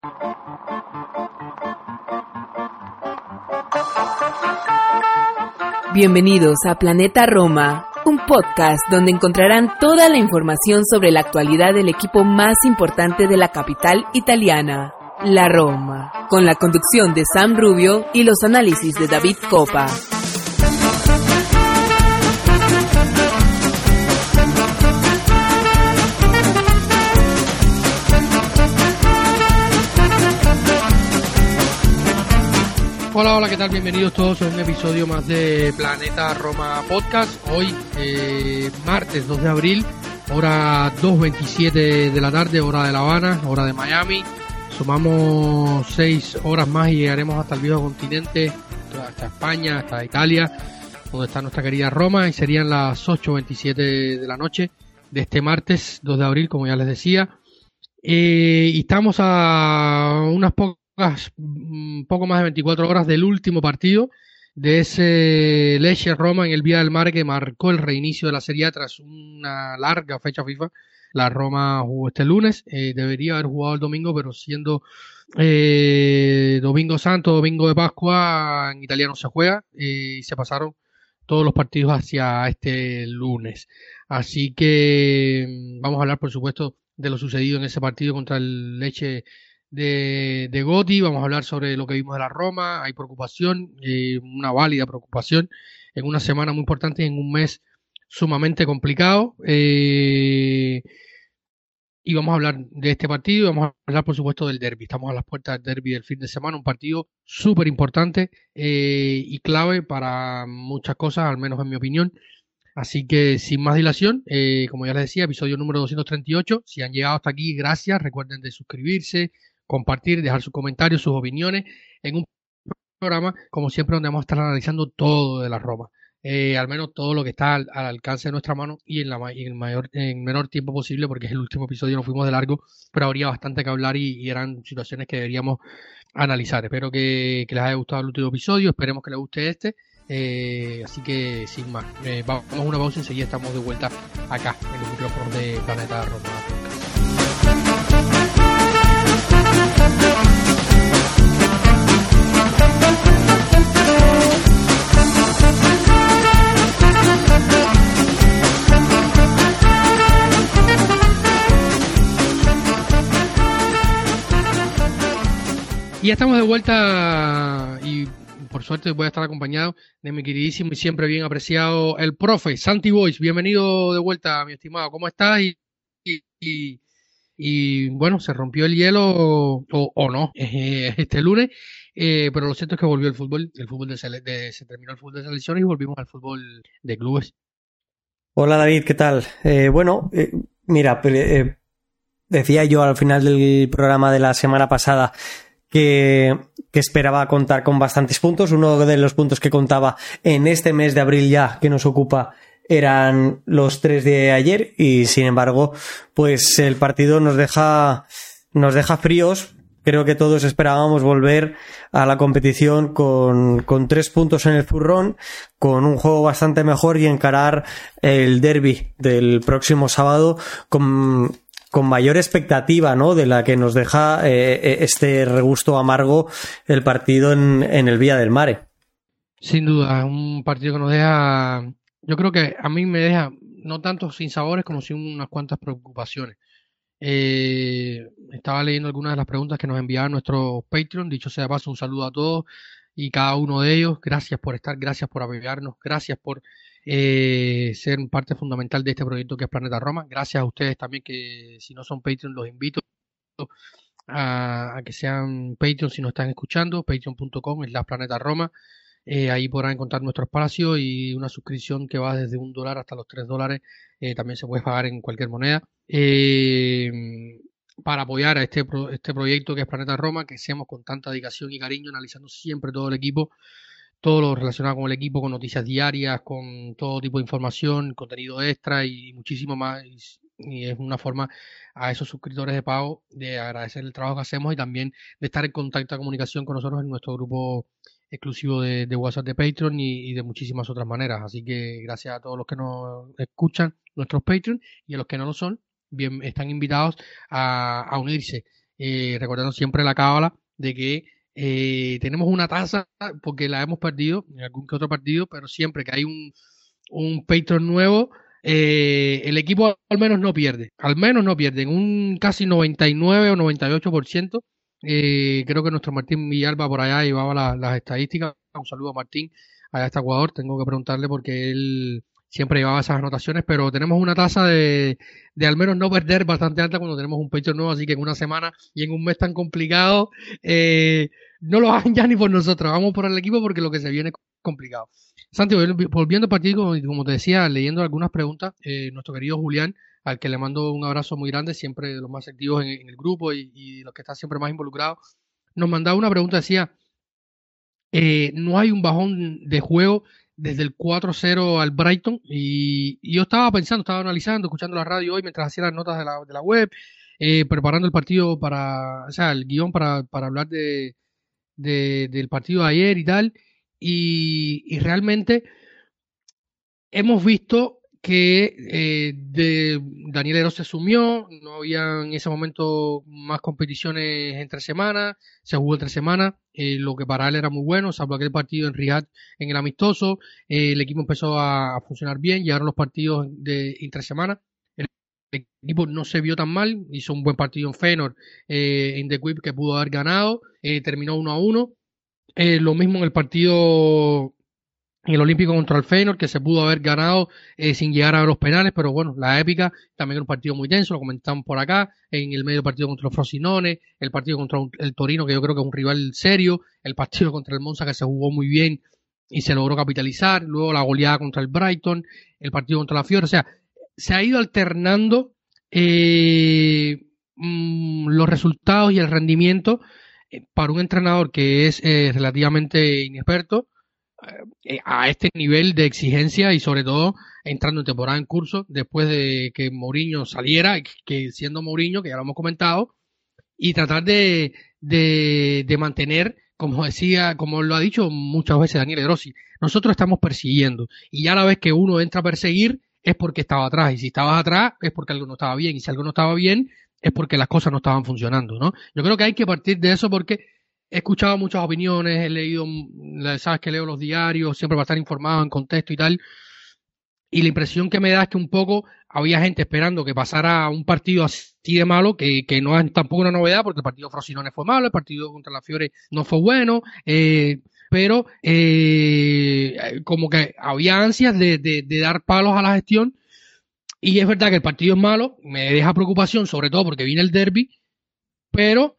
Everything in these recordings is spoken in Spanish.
Bienvenidos a Planeta Roma, un podcast donde encontrarán toda la información sobre la actualidad del equipo más importante de la capital italiana, la Roma, con la conducción de Sam Rubio y los análisis de David Copa. Hola, ¿qué tal? Bienvenidos todos a un episodio más de Planeta Roma Podcast. Hoy, martes 2 de abril, hora 2:27 de la tarde, hora de La Habana, hora de Miami. Sumamos 6 horas más y llegaremos hasta el viejo continente, hasta España, hasta Italia, donde está nuestra querida Roma, y serían las 8:27 de la noche de este martes 2 de abril, como ya les decía. Y estamos a unas un poco más de 24 horas del último partido de ese Lecce-Roma en el Vía del Mare, que marcó el reinicio de la Serie A tras una larga fecha FIFA. La Roma jugó este lunes, debería haber jugado el domingo, pero siendo Domingo Santo, Domingo de Pascua, en Italia no se juega, y se pasaron todos los partidos hacia este lunes. Así que vamos a hablar, por supuesto, de lo sucedido en ese partido contra el Lecce de Gotti. Vamos a hablar sobre lo que vimos de la Roma. Hay preocupación, una válida preocupación, en una semana muy importante y en un mes sumamente complicado. Y vamos a hablar de este partido y vamos a hablar, por supuesto, del derbi. Estamos a las puertas del derbi del fin de semana, un partido súper importante y clave para muchas cosas, al menos en mi opinión. Así que sin más dilación, como ya les decía, episodio número 238. Si han llegado hasta aquí, gracias. Recuerden de suscribirse, compartir, dejar sus comentarios, sus opiniones en un programa, como siempre, donde vamos a estar analizando todo de la Roma. Al menos todo lo que está al alcance de nuestra mano y en el menor tiempo posible, porque es el último episodio, nos fuimos de largo, pero habría bastante que hablar y eran situaciones que deberíamos analizar. Espero que les haya gustado el último episodio, esperemos que les guste este. Así que sin más, vamos a una pausa y enseguida estamos de vuelta acá en el micrófono de Planeta Roma. Y ya estamos de vuelta y por suerte voy a estar acompañado de mi queridísimo y siempre bien apreciado el profe Santi Boys. Bienvenido de vuelta, mi estimado. ¿Cómo estás? Y bueno, se rompió el hielo o no este lunes, pero lo cierto es que volvió el fútbol. Se terminó el fútbol de selecciones y volvimos al fútbol de clubes. Hola David, ¿qué tal? Mira, decía yo al final del programa de la semana pasada que esperaba contar con bastantes puntos. Uno de los puntos que contaba en este mes de abril ya que nos ocupa eran los 3 de ayer, y sin embargo pues el partido nos deja fríos. Creo que todos esperábamos volver a la competición con 3 puntos en el zurrón, con un juego bastante mejor y encarar el derbi del próximo sábado con mayor expectativa, ¿no?, de la que nos deja este regusto amargo el partido en el Vía del Mare. Sin duda, un partido que nos deja, yo creo que a mí me deja no tanto sin sabores como sin unas cuantas preocupaciones. Estaba leyendo algunas de las preguntas que nos enviaban nuestros Patreon. Dicho sea de paso, un saludo a todos y cada uno de ellos. Gracias por estar, gracias por apoyarnos, gracias por ser parte fundamental de este proyecto que es Planeta Roma. Gracias a ustedes también, que si no son Patreon los invito a que sean Patreon si nos están escuchando. Patreon.com/Planeta Roma. Ahí podrán encontrar nuestro espacio y una suscripción que va desde $1 hasta los $3. También se puede pagar en cualquier moneda. Para apoyar a este proyecto que es Planeta Roma, que hacemos con tanta dedicación y cariño, analizando siempre todo el equipo, todo lo relacionado con el equipo, con noticias diarias, con todo tipo de información, contenido extra y muchísimo más. Y es una forma a esos suscriptores de pago de agradecer el trabajo que hacemos y también de estar en contacto, comunicación con nosotros en nuestro grupo exclusivo de WhatsApp de Patreon y de muchísimas otras maneras. Así que gracias a todos los que nos escuchan, nuestros Patreon, y a los que no lo son, bien, están invitados a unirse recordando siempre la cábala de que tenemos una tasa, porque la hemos perdido en algún que otro partido, pero siempre que hay un Patreon nuevo, el equipo al menos no pierde, en un casi 99 o 98%. Creo que nuestro Martín Villalba por allá llevaba las estadísticas. Un saludo a Martín, allá está Ecuador, tengo que preguntarle porque él siempre llevaba esas anotaciones, pero tenemos una tasa de al menos no perder bastante alta cuando tenemos un Patreon nuevo, así que en una semana y en un mes tan complicado, no lo hagan ya ni por nosotros, vamos por el equipo porque lo que se viene es complicado. Santi, volviendo al partido, como te decía, leyendo algunas preguntas, nuestro querido Julián, al que le mando un abrazo muy grande, siempre de los más activos en el grupo y los que están siempre más involucrados, nos mandaba una pregunta, decía, no hay un bajón de juego desde el 4-0 al Brighton, y yo estaba pensando, estaba analizando, escuchando la radio hoy mientras hacía las notas de la web, preparando el partido el guión para hablar del partido de ayer y tal, y realmente hemos visto que Daniel Heró se sumió, no había en ese momento más competiciones entre semanas, se jugó entre semanas, lo que para él era muy bueno, salvo aquel partido en Riyadh en el amistoso, el equipo empezó a funcionar bien, llegaron los partidos de entre semanas, el equipo no se vio tan mal, hizo un buen partido en Feyenoord, en The Quip que pudo haber ganado, terminó 1-1, lo mismo en el partido en el Olímpico contra el Feyenoord, que se pudo haber ganado sin llegar a los penales, pero bueno, la épica, también era un partido muy tenso, lo comentamos por acá, en el medio partido contra los Frosinone, el partido contra el Torino, que yo creo que es un rival serio, el partido contra el Monza, que se jugó muy bien y se logró capitalizar, luego la goleada contra el Brighton, el partido contra la Fiore, o sea, se ha ido alternando los resultados y el rendimiento para un entrenador que es relativamente inexperto, a este nivel de exigencia y sobre todo entrando en temporada en curso después de que Mourinho saliera, que siendo Mourinho, que ya lo hemos comentado, y tratar de mantener, como decía, como lo ha dicho muchas veces Daniel Edrossi, nosotros estamos persiguiendo y ya la vez que uno entra a perseguir es porque estaba atrás, y si estabas atrás es porque algo no estaba bien, y si algo no estaba bien es porque las cosas no estaban funcionando, ¿no? Yo creo que hay que partir de eso porque he escuchado muchas opiniones, he leído, sabes que leo los diarios, siempre para estar informado en contexto y tal, y la impresión que me da es que un poco había gente esperando que pasara un partido así de malo, que no es tampoco una novedad, porque el partido Frosinone fue malo, el partido contra la Fiore no fue bueno, pero como que había ansias de dar palos a la gestión, y es verdad que el partido es malo, me deja preocupación, sobre todo porque viene el derbi, pero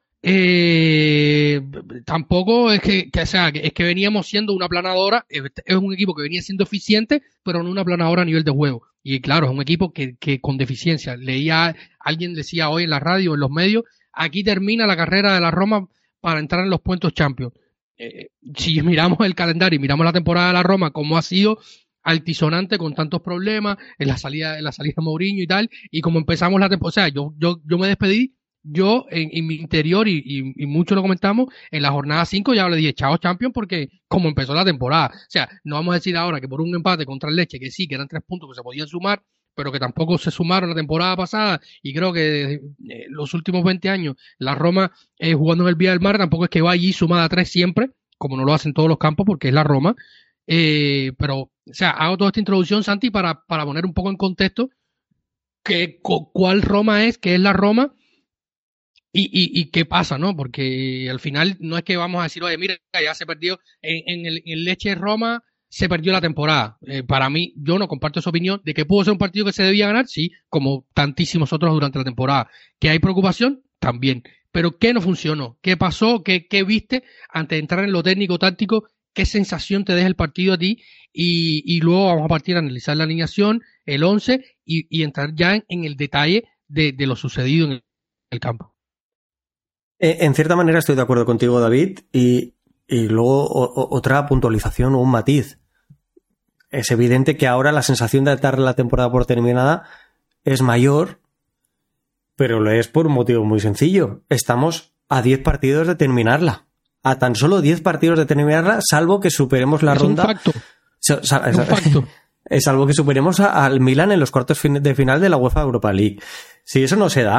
tampoco es que veníamos siendo una aplanadora, es un equipo que venía siendo eficiente, pero no una aplanadora a nivel de juego. Y claro, es un equipo que con deficiencia. Alguien decía hoy en la radio, en los medios, aquí termina la carrera de la Roma para entrar en los puestos Champions. Si miramos el calendario y miramos la temporada de la Roma, como ha sido altisonante con tantos problemas, en la salida de Mourinho y tal, y como empezamos la temporada, o sea, yo me despedí. Yo en mi interior y mucho lo comentamos, en la jornada 5 ya le dije chao Champions porque como empezó la temporada, o sea, no vamos a decir ahora que por un empate contra el Lecce, que sí, que eran 3 puntos que se podían sumar, pero que tampoco se sumaron la temporada pasada, y creo que los últimos 20 años la Roma jugando en el Vía del Mar tampoco es que va allí sumada a 3 siempre, como no lo hacen todos los campos porque es la Roma, pero, o sea, hago toda esta introducción, Santi, para poner un poco en contexto cuál Roma es, qué es la Roma. Y qué pasa, ¿no? Porque al final no es que vamos a decir, oye, mira, ya se perdió en el Lecce Roma, se perdió la temporada. Para mí, yo no comparto esa opinión de que pudo ser un partido que se debía ganar, sí, como tantísimos otros durante la temporada. ¿Que hay preocupación? También. Pero ¿qué no funcionó? ¿Qué pasó? ¿Qué viste antes de entrar en lo técnico-táctico? ¿Qué sensación te deja el partido a ti? Y luego vamos a partir a analizar la alineación, el 11 y entrar ya en el detalle de lo sucedido en el campo. En cierta manera estoy de acuerdo contigo, David, y luego otra puntualización o un matiz. Es evidente que ahora la sensación de dar la temporada por terminada es mayor, pero lo es por un motivo muy sencillo. Estamos a 10 partidos de terminarla. A tan solo 10 partidos de terminarla, salvo que superemos la ronda. Es un facto. Salvo que superemos al Milan en los cuartos de final de la UEFA Europa League. Si eso no se da,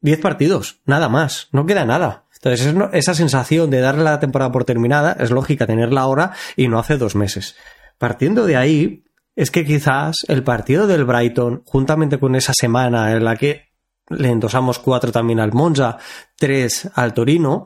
10 partidos, nada más, no queda nada. Entonces esa sensación de darle la temporada por terminada es lógica tenerla ahora y no hace 2 meses. Partiendo de ahí, es que quizás el partido del Brighton, juntamente con esa semana en la que le endosamos 4 también al Monza, 3 al Torino,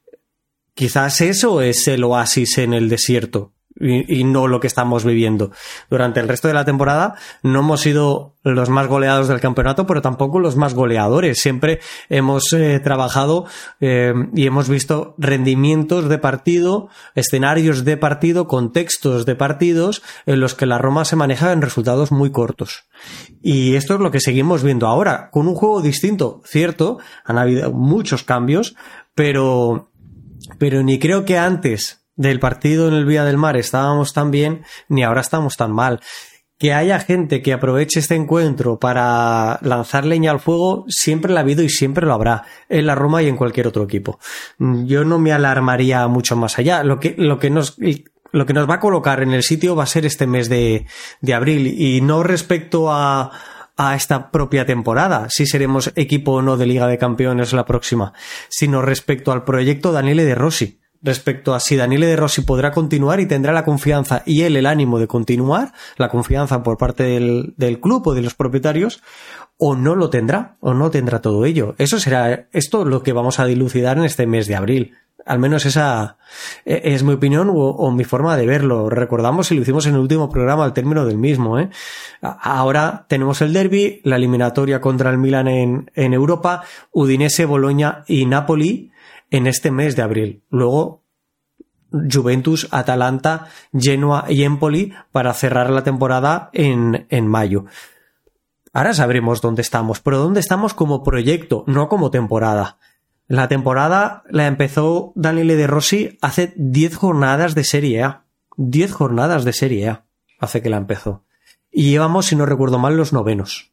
quizás eso es el oasis en el desierto. Y no lo que estamos viviendo. Durante el resto de la temporada no hemos sido los más goleados del campeonato, pero tampoco los más goleadores. Siempre hemos trabajado y hemos visto rendimientos de partido, escenarios de partido, contextos de partidos en los que la Roma se maneja en resultados muy cortos. Y esto es lo que seguimos viendo ahora, con un juego distinto. Cierto, han habido muchos cambios, pero ni creo que antes del partido en el Vía del Mar estábamos tan bien, ni ahora estamos tan mal. Que haya gente que aproveche este encuentro para lanzar leña al fuego, siempre lo ha habido y siempre lo habrá, en la Roma y en cualquier otro equipo. Yo no me alarmaría mucho más allá. Lo que nos va a colocar en el sitio va a ser este mes de abril, y no respecto a esta propia temporada, si seremos equipo o no de Liga de Campeones la próxima, sino respecto al proyecto Daniele De Rossi. Respecto a si Daniele De Rossi podrá continuar y tendrá la confianza y él el ánimo de continuar, la confianza por parte del club o de los propietarios, o no lo tendrá, o no tendrá todo ello. Eso será esto lo que vamos a dilucidar en este mes de abril. Al menos esa es mi opinión o mi forma de verlo. Recordamos y lo hicimos en el último programa al término del mismo, ¿eh? Ahora tenemos el derbi, la eliminatoria contra el Milan en Europa, Udinese, Boloña y Napoli en este mes de abril. Luego Juventus, Atalanta, Genoa y Empoli para cerrar la temporada en mayo. Ahora sabremos dónde estamos, pero dónde estamos como proyecto, no como temporada. La temporada la empezó Daniele De Rossi hace 10 jornadas de Serie A. 10 jornadas de Serie A hace que la empezó. Y llevamos, si no recuerdo mal, los 9º.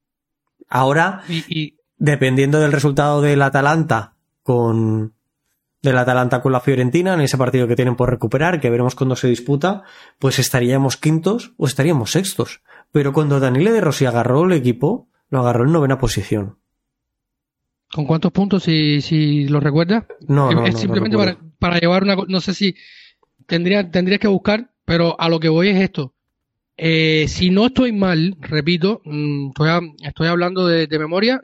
Ahora, dependiendo del resultado del Atalanta con la Fiorentina, en ese partido que tienen por recuperar, que veremos cuándo se disputa, pues estaríamos 5º o estaríamos 6º. Pero cuando Daniele De Rossi agarró el equipo, lo agarró en 9ª posición. ¿Con cuántos puntos, si lo recuerdas? No, simplemente para llevar una... No sé si tendría que buscar, pero a lo que voy es esto. Si no estoy mal, repito, estoy hablando de memoria,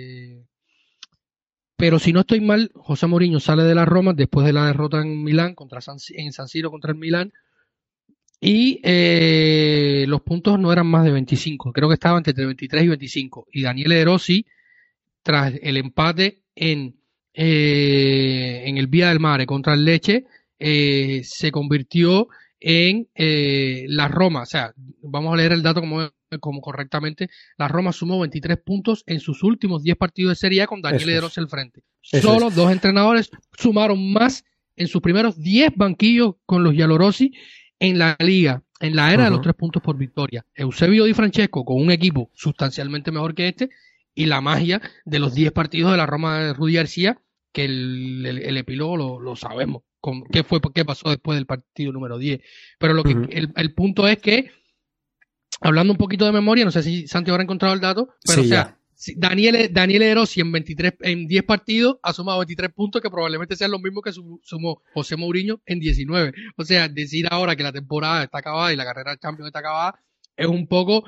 pero si no estoy mal, José Mourinho sale de la Roma después de la derrota en Milán, en San Siro contra el Milán, y los puntos no eran más de 25, creo que estaban entre 23 y 25, y Daniele De Rossi, tras el empate en el Vía del Mare contra el Lecce, se convirtió en la Roma, o sea, vamos a leer el dato como correctamente, la Roma sumó 23 puntos en sus últimos 10 partidos de Serie A con Daniele De Rossi al frente. Solo 2 entrenadores sumaron más en sus primeros 10 banquillos con los giallorossi en la Liga, en la era de los 3 puntos por victoria. Eusebio Di Francesco con un equipo sustancialmente mejor que este, y la magia de los 10 partidos de la Roma de Rudy García, que el epílogo lo sabemos, qué pasó después del partido número 10. Pero lo que el punto es que, hablando un poquito de memoria, no sé si Santi habrá encontrado el dato, pero sí, Daniele De Rossi en 10 partidos ha sumado 23 puntos, que probablemente sean los mismos que sumó José Mourinho en 19. O sea, decir ahora que la temporada está acabada y la carrera del Champions está acabada es un poco,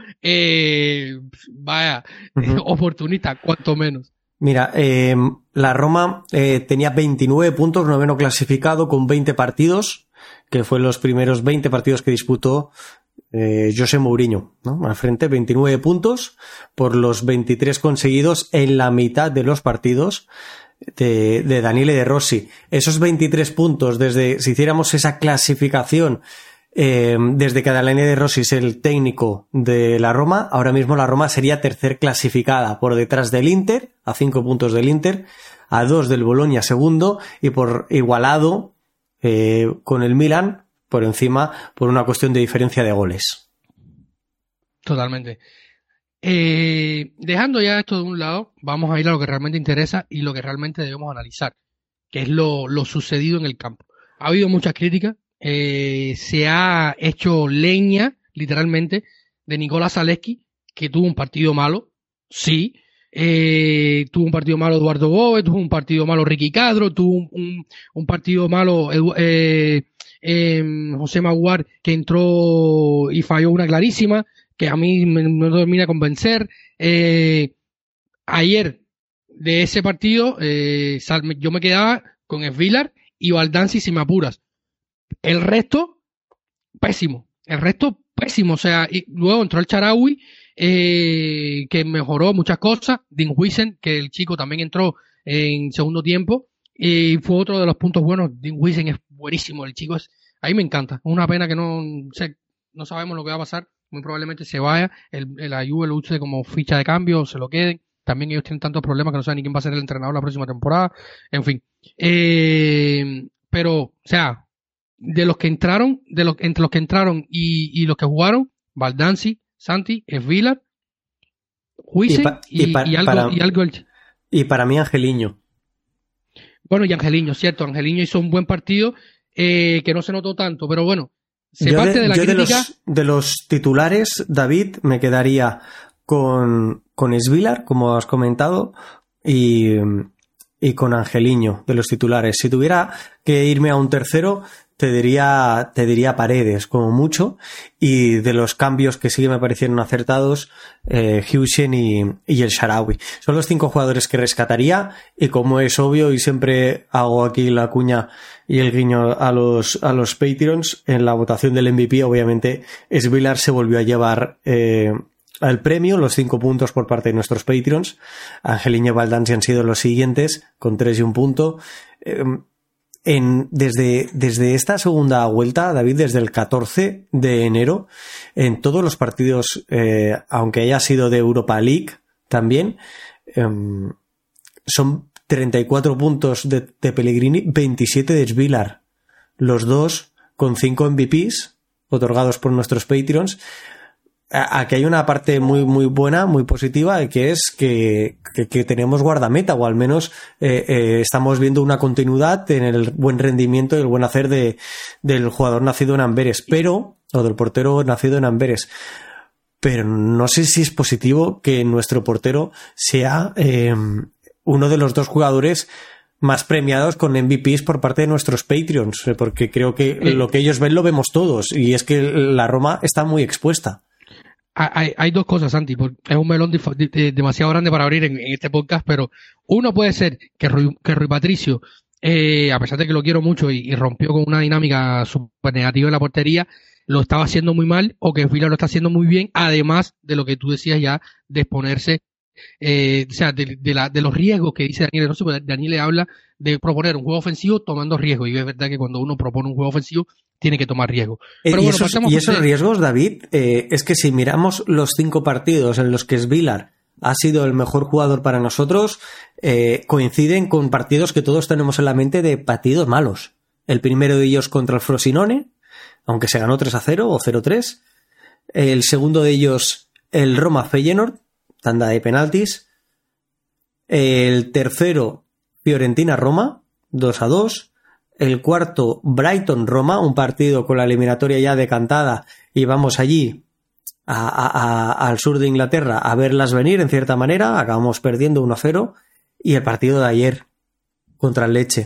oportunista, cuanto menos. Mira, la Roma tenía 29 puntos, 9º clasificado con 20 partidos, que fue los primeros 20 partidos que disputó José Mourinho, ¿no? Al frente, 29 puntos por los 23 conseguidos en la mitad de los partidos de Daniele De Rossi. Esos 23 puntos, si hiciéramos esa clasificación desde que Daniele De Rossi es el técnico de la Roma, ahora mismo la Roma sería tercer clasificada, por detrás del Inter, a 5 puntos del Inter, a 2 del Boloña segundo, y por igualado con el Milan por encima por una cuestión de diferencia de goles. Totalmente. Dejando ya esto de un lado, vamos a ir a lo que realmente interesa y lo que realmente debemos analizar, que es lo sucedido en el campo. Ha habido muchas críticas. Se ha hecho leña, literalmente, de Nicolás Zalewski, que tuvo un partido malo, sí, tuvo un partido malo Eduardo Bove, tuvo un partido malo Ricky Cadro, tuvo un partido malo José Maguar, que entró y falló una clarísima, que a mí no termina de convencer. Ayer, de ese partido, yo me quedaba con Svilar y Baldanzi si me apuras. El resto, pésimo. O sea, y luego entró el Shaarawy, que mejoró muchas cosas. Dean Huijsen, que el chico también entró en segundo tiempo, y fue otro de los puntos buenos. Dean Huijsen es buenísimo, el chico ahí me encanta. Una pena que no sabemos lo que va a pasar. Muy probablemente se vaya, la Juve lo use como ficha de cambio, se lo queden. También ellos tienen tantos problemas que no saben ni quién va a ser el entrenador la próxima temporada. En fin. Pero, o sea, entre los que entraron y los que jugaron, Baldanzi, Santi, Svilar, Huijsen y para mí Angeliño. Bueno, y Angeliño, cierto. Angeliño hizo un buen partido que no se notó tanto, pero bueno, de los titulares, David, me quedaría con Svilar, como has comentado, y con Angeliño, de los titulares. Si tuviera que irme a un tercero, te diría Paredes, como mucho, y de los cambios que sí que me parecieron acertados, Huijsen y el Shaarawy. Son los 5 jugadores que rescataría, y como es obvio, y siempre hago aquí la cuña y el guiño a los Patreons, en la votación del MVP, obviamente, Svilar se volvió a llevar al premio, los 5 puntos por parte de nuestros Patreons. Angeliño y Baldanzi han sido los siguientes, con 3 y 1 punto. Desde esta segunda vuelta, David, desde el 14 de enero, en todos los partidos, aunque haya sido de Europa League también, son 34 puntos de Pellegrini, 27 de Svilar, los dos con 5 MVPs otorgados por nuestros Patreons. Aquí hay una parte muy muy buena, muy positiva, que es que tenemos guardameta, o al menos estamos viendo una continuidad en el buen rendimiento y el buen hacer del jugador nacido en Amberes, o del portero nacido en Amberes. Pero no sé si es positivo que nuestro portero sea uno de los 2 jugadores más premiados con MVPs por parte de nuestros Patreons, porque creo que lo que ellos ven lo vemos todos, y es que la Roma está muy expuesta. Hay 2 cosas, Santi, porque es un melón demasiado grande para abrir en este podcast, pero uno puede ser que Rui Patricio, a pesar de que lo quiero mucho y rompió con una dinámica súper negativa en la portería, lo estaba haciendo muy mal, o que Svilar lo está haciendo muy bien, además de lo que tú decías ya, de exponerse, o sea, de los riesgos que dice Daniel Rossi, porque Daniel le habla de proponer un juego ofensivo tomando riesgos, y es verdad que cuando uno propone un juego ofensivo tiene que tomar riesgo. Pero esos riesgos, David, es que si miramos los 5 partidos en los que Svilar ha sido el mejor jugador para nosotros, coinciden con partidos que todos tenemos en la mente de partidos malos. El primero de ellos contra el Frosinone, aunque se ganó 3-0 o 0-3. El segundo de ellos, el Roma-Feyenoord, tanda de penaltis. El tercero, Fiorentina-Roma, 2-2. El cuarto, Brighton-Roma, un partido con la eliminatoria ya decantada, y vamos allí al sur de Inglaterra a verlas venir en cierta manera. Acabamos perdiendo 1-0. Y el partido de ayer contra el Lecce.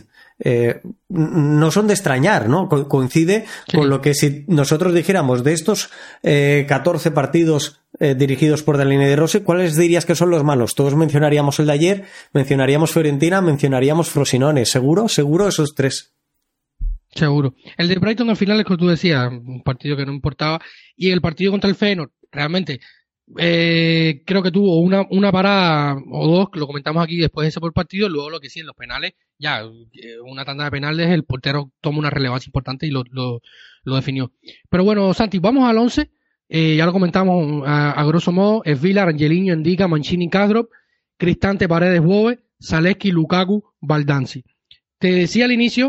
No son de extrañar, ¿no? Coincide con lo que si nosotros dijéramos de estos 14 partidos dirigidos por Daniele Rossi, ¿cuáles dirías que son los malos? Todos mencionaríamos el de ayer, mencionaríamos Fiorentina, mencionaríamos Frosinone. ¿Seguro esos 3? Seguro. El de Brighton al final es lo que tú decías, un partido que no importaba, y el partido contra el Feyenoord, realmente creo que tuvo una parada o 2, que lo comentamos aquí después de ese por partido. Luego lo que sí, en los penales, ya una tanda de penales, el portero toma una relevancia importante y lo definió. Pero bueno, Santi, vamos al 11. Ya lo comentamos a grosso modo: Svilar, Angeliño, Endica, Mancini, Kazdrop, Cristante, Paredes, Bove, Zalewski, Lukaku, Baldanzi. Te decía al inicio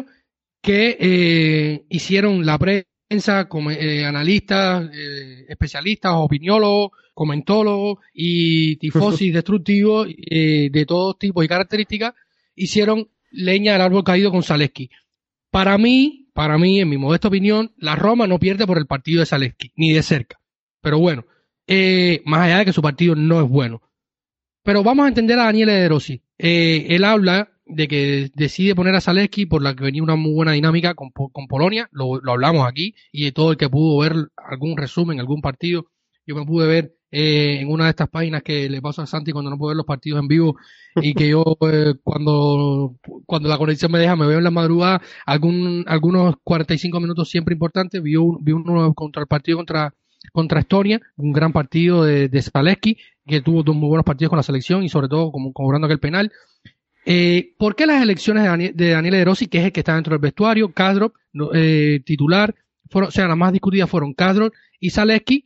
que hicieron la prensa, como analistas, especialistas, opiniólogos, comentólogos y tifosis destructivos de todos tipos y características, hicieron leña del árbol caído con Zalewski. Para mí, en mi modesta opinión, la Roma no pierde por el partido de Zalewski, ni de cerca. Pero bueno, más allá de que su partido no es bueno. Pero vamos a entender a Daniele De Rossi. Él habla de que decide poner a Zalewski por la que venía una muy buena dinámica con Polonia, lo hablamos aquí, y de todo el que pudo ver algún resumen, algún partido, yo me pude ver en una de estas páginas que le paso a Santi cuando no puedo ver los partidos en vivo, y que yo cuando la conexión me deja, me veo en la madrugada, algunos 45 minutos siempre importantes, vi uno contra el partido contra Estonia, un gran partido de Zalewski, que tuvo dos muy buenos partidos con la selección y sobre todo cobrando aquel penal. ¿Por qué las elecciones de Daniele De Rossi, que es el que está dentro del vestuario, Karsdorp, titular, las más discutidas fueron Karsdorp y Zalewski,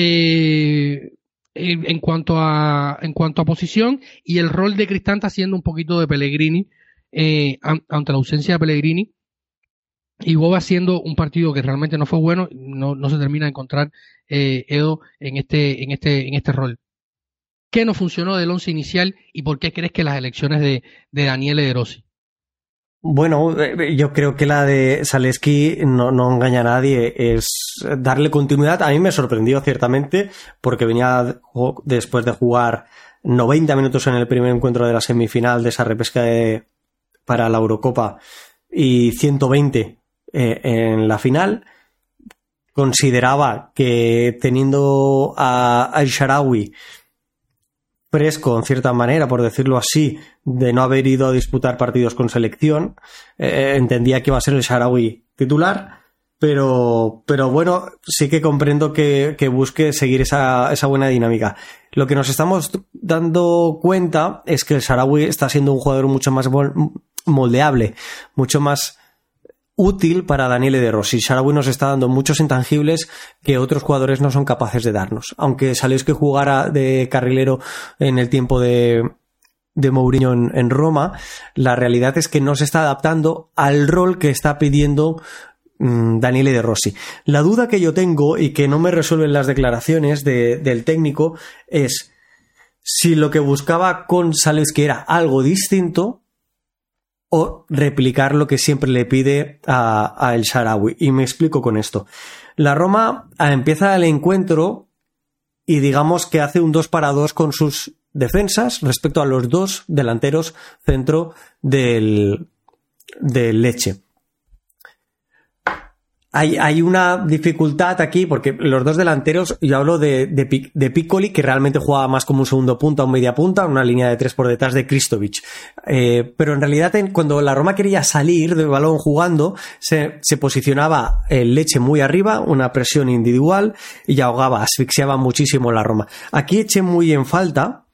en cuanto a posición, y el rol de Cristante haciendo un poquito de Pellegrini, ante la ausencia de Pellegrini, y Boba haciendo un partido que realmente no fue bueno, no se termina de encontrar Edo en este rol. ¿Qué no funcionó del once inicial y por qué crees que las elecciones de Daniele De Rossi? Bueno, yo creo que la de Zalewski no engaña a nadie, es darle continuidad. A mí me sorprendió ciertamente porque venía después de jugar 90 minutos en el primer encuentro de la semifinal de esa repesca para la Eurocopa y 120 en la final. Consideraba que teniendo a El Shaarawy fresco, en cierta manera, por decirlo así, de no haber ido a disputar partidos con selección, entendía que iba a ser El Shaarawy titular, pero bueno, sí que comprendo que busque seguir esa buena dinámica. Lo que nos estamos dando cuenta es que El Shaarawy está siendo un jugador mucho más moldeable, mucho más útil para Daniele De Rossi. Shaarawy nos está dando muchos intangibles que otros jugadores no son capaces de darnos. Aunque Zalewski jugara de carrilero en el tiempo de Mourinho en Roma, la realidad es que no se está adaptando al rol que está pidiendo Daniele De Rossi. La duda que yo tengo y que no me resuelven las declaraciones del técnico es si lo que buscaba con Zalewski era algo distinto o replicar lo que siempre le pide a El Shaarawy. Y me explico con esto. La Roma empieza el encuentro y digamos que hace un 2-2 con sus defensas respecto a los dos delanteros centro del Lecce. Hay una dificultad aquí porque los dos delanteros, yo hablo de Piccoli, que realmente jugaba más como un segundo punta, un media punta, una línea de tres por detrás de Kristovic. Pero en realidad cuando la Roma quería salir del balón jugando, se posicionaba el Lecce muy arriba, una presión individual, y ahogaba, asfixiaba muchísimo la Roma. Aquí eché muy en falta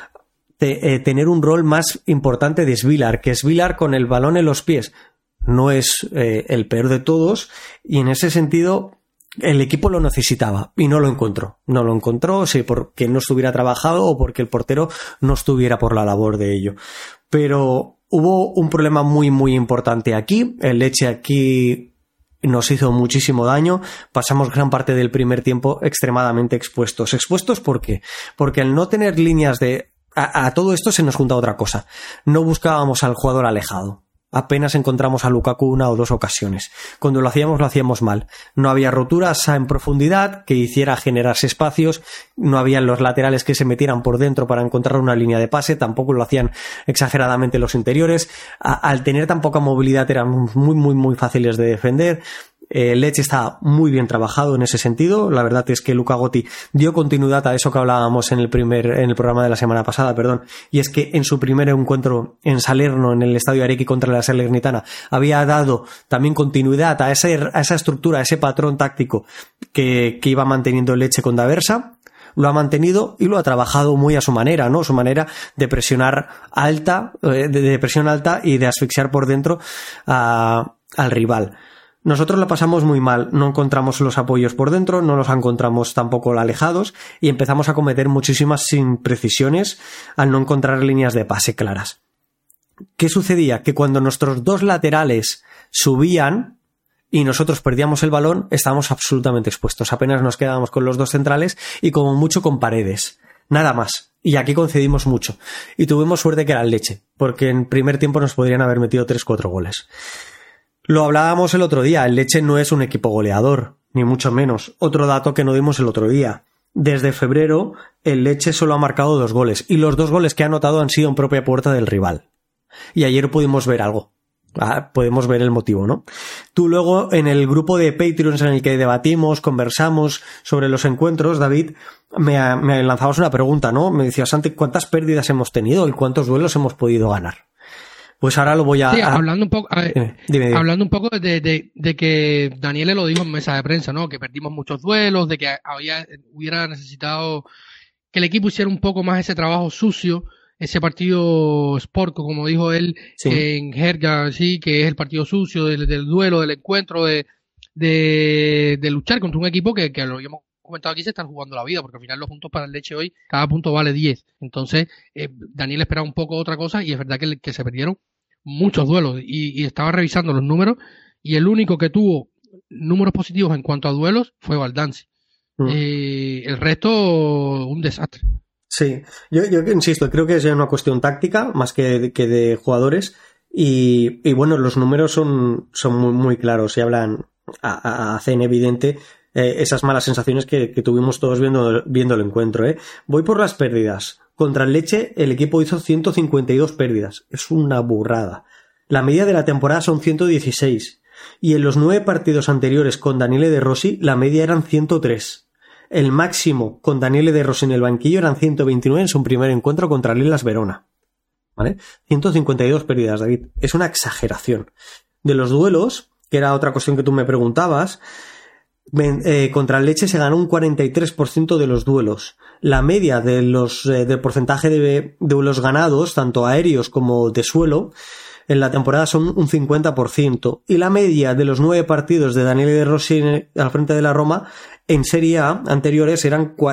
tener un rol más importante de Svilar, que Svilar con el balón en los pies no es el peor de todos, y en ese sentido el equipo lo necesitaba y no lo encontró, sí, porque no estuviera trabajado o porque el portero no estuviera por la labor de ello. Pero hubo un problema muy muy importante aquí. El Lecce aquí nos hizo muchísimo daño. Pasamos gran parte del primer tiempo extremadamente expuestos. ¿Expuestos por qué? Porque al no tener líneas a todo esto se nos junta otra cosa. No buscábamos al jugador alejado. Apenas encontramos a Lukaku una o dos ocasiones. Cuando lo hacíamos mal. No había roturas en profundidad que hiciera generarse espacios, no habían los laterales que se metieran por dentro para encontrar una línea de pase, tampoco lo hacían exageradamente los interiores. Al tener tan poca movilidad eran muy muy muy fáciles de defender. Lecce está muy bien trabajado en ese sentido. La verdad es que Luca Gotti dio continuidad a eso que hablábamos en el programa de la semana pasada, y es que en su primer encuentro en Salerno, en el Estadio Arequi contra la Salernitana, había dado también continuidad a esa estructura, a ese patrón táctico que iba manteniendo Lecce con D'Aversa. Lo ha mantenido y lo ha trabajado muy a su manera, ¿no? Su manera de presionar alta, de presión alta y de asfixiar por dentro al rival. Nosotros la pasamos muy mal, no encontramos los apoyos por dentro, no los encontramos tampoco alejados y empezamos a cometer muchísimas imprecisiones al no encontrar líneas de pase claras. ¿Qué sucedía? Que cuando nuestros dos laterales subían y nosotros perdíamos el balón, estábamos absolutamente expuestos. Apenas nos quedábamos con los dos centrales y como mucho con Paredes. Nada más. Y aquí concedimos mucho. Y tuvimos suerte que era el Lecce, porque en primer tiempo nos podrían haber metido 3-4 goles. Lo hablábamos el otro día, el Lecce no es un equipo goleador, ni mucho menos. Otro dato que no dimos el otro día. desde febrero el Lecce solo ha marcado 2 goles y los 2 goles que ha anotado han sido en propia puerta del rival. Y ayer pudimos ver algo. Podemos ver el motivo, ¿no? Tú luego en el grupo de Patreons en el que debatimos, conversamos sobre los encuentros, David, me lanzabas una pregunta, ¿no? Me decías, Santi, ¿cuántas pérdidas hemos tenido y cuántos duelos hemos podido ganar? Pues ahora lo voy a... Sí, hablando un poco, dime. Hablando un poco de que Daniele lo dijo en mesa de prensa, ¿no? Que perdimos muchos duelos, de que hubiera necesitado que el equipo hiciera un poco más ese trabajo sucio, ese partido sporco, como dijo él, Sí. en jerga, sí, que es el partido sucio del duelo, del encuentro, de luchar contra un equipo que lo habíamos comentado aquí, se están jugando la vida, porque al final los puntos para el Lecce hoy, cada punto vale 10. Entonces, Daniel esperaba un poco otra cosa y es verdad que se perdieron muchos duelos y estaba revisando los números y el único que tuvo números positivos en cuanto a duelos fue Baldanzi. El resto, un desastre. Sí, yo insisto, creo que es una cuestión táctica más que de jugadores y bueno, los números son muy, muy claros y hacen evidente esas malas sensaciones que tuvimos todos viendo el encuentro. Voy por las pérdidas. Contra el Lecce el equipo hizo 152 pérdidas, es una burrada. La media de la temporada son 116 y en los 9 partidos anteriores con Daniele De Rossi la media eran 103. El máximo con Daniele De Rossi en el banquillo eran 129 en su primer encuentro contra el Hellas Verona. ¿Vale? 152 pérdidas, David. Es una exageración. De los duelos, que era otra cuestión que tú me preguntabas, contra el Lecce se ganó un 43% de los duelos. La media del porcentaje de duelos ganados, tanto aéreos como de suelo, en la temporada son un 50%. Y la media de los 9 partidos de Daniele De Rossi al frente de la Roma en Serie A anteriores era un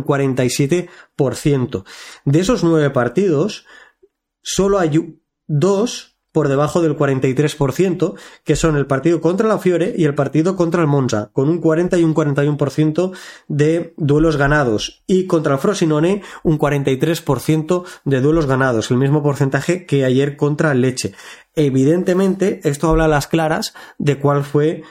47%. De esos 9 partidos, solo hay 2 por debajo del 43%, que son el partido contra la Fiore y el partido contra el Monza, con un 40 y un 41% de duelos ganados. Y contra el Frosinone, un 43% de duelos ganados, el mismo porcentaje que ayer contra el Lecce. Evidentemente, esto habla a las claras de cuál fue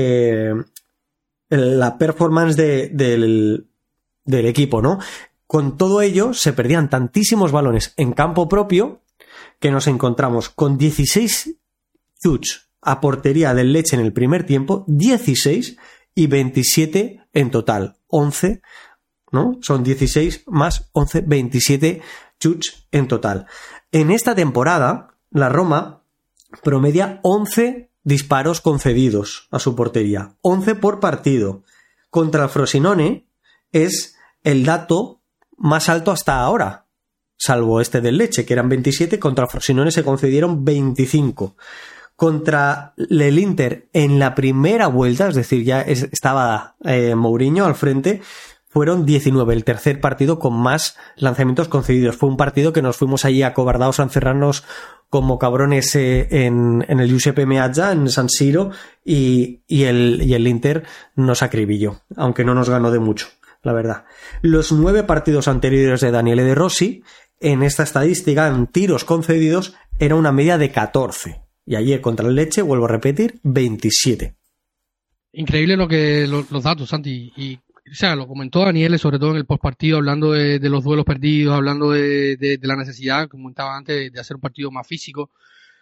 la performance del equipo, ¿no? Con todo ello, se perdían tantísimos balones en campo propio que nos encontramos con 16 chuts a portería del Lecce en el primer tiempo, 16 y 27 en total, 11, ¿no? Son 16 más 11, 27 chuts en total. En esta temporada, la Roma promedia 11 disparos concedidos a su portería, 11 por partido. Contra el Frosinone es el dato más alto hasta ahora, salvo este del Lecce, que eran 27, contra Frosinone se concedieron 25. Contra el Inter en la primera vuelta, es decir, ya estaba Mourinho al frente, fueron 19, el tercer partido con más lanzamientos concedidos. Fue un partido que nos fuimos allí acobardados a encerrarnos como cabrones en el Giuseppe Meazza, en San Siro, y el Inter nos acribilló, aunque no nos ganó de mucho, la verdad. Los 9 partidos anteriores de Daniele De Rossi, en esta estadística, en tiros concedidos, era una media de 14. Y ayer contra el Lecce, vuelvo a repetir, 27. Increíble los datos, Santi. Y, o sea, lo comentó Daniele, sobre todo en el postpartido, hablando de los duelos perdidos, hablando de la necesidad, como comentaba antes, de hacer un partido más físico.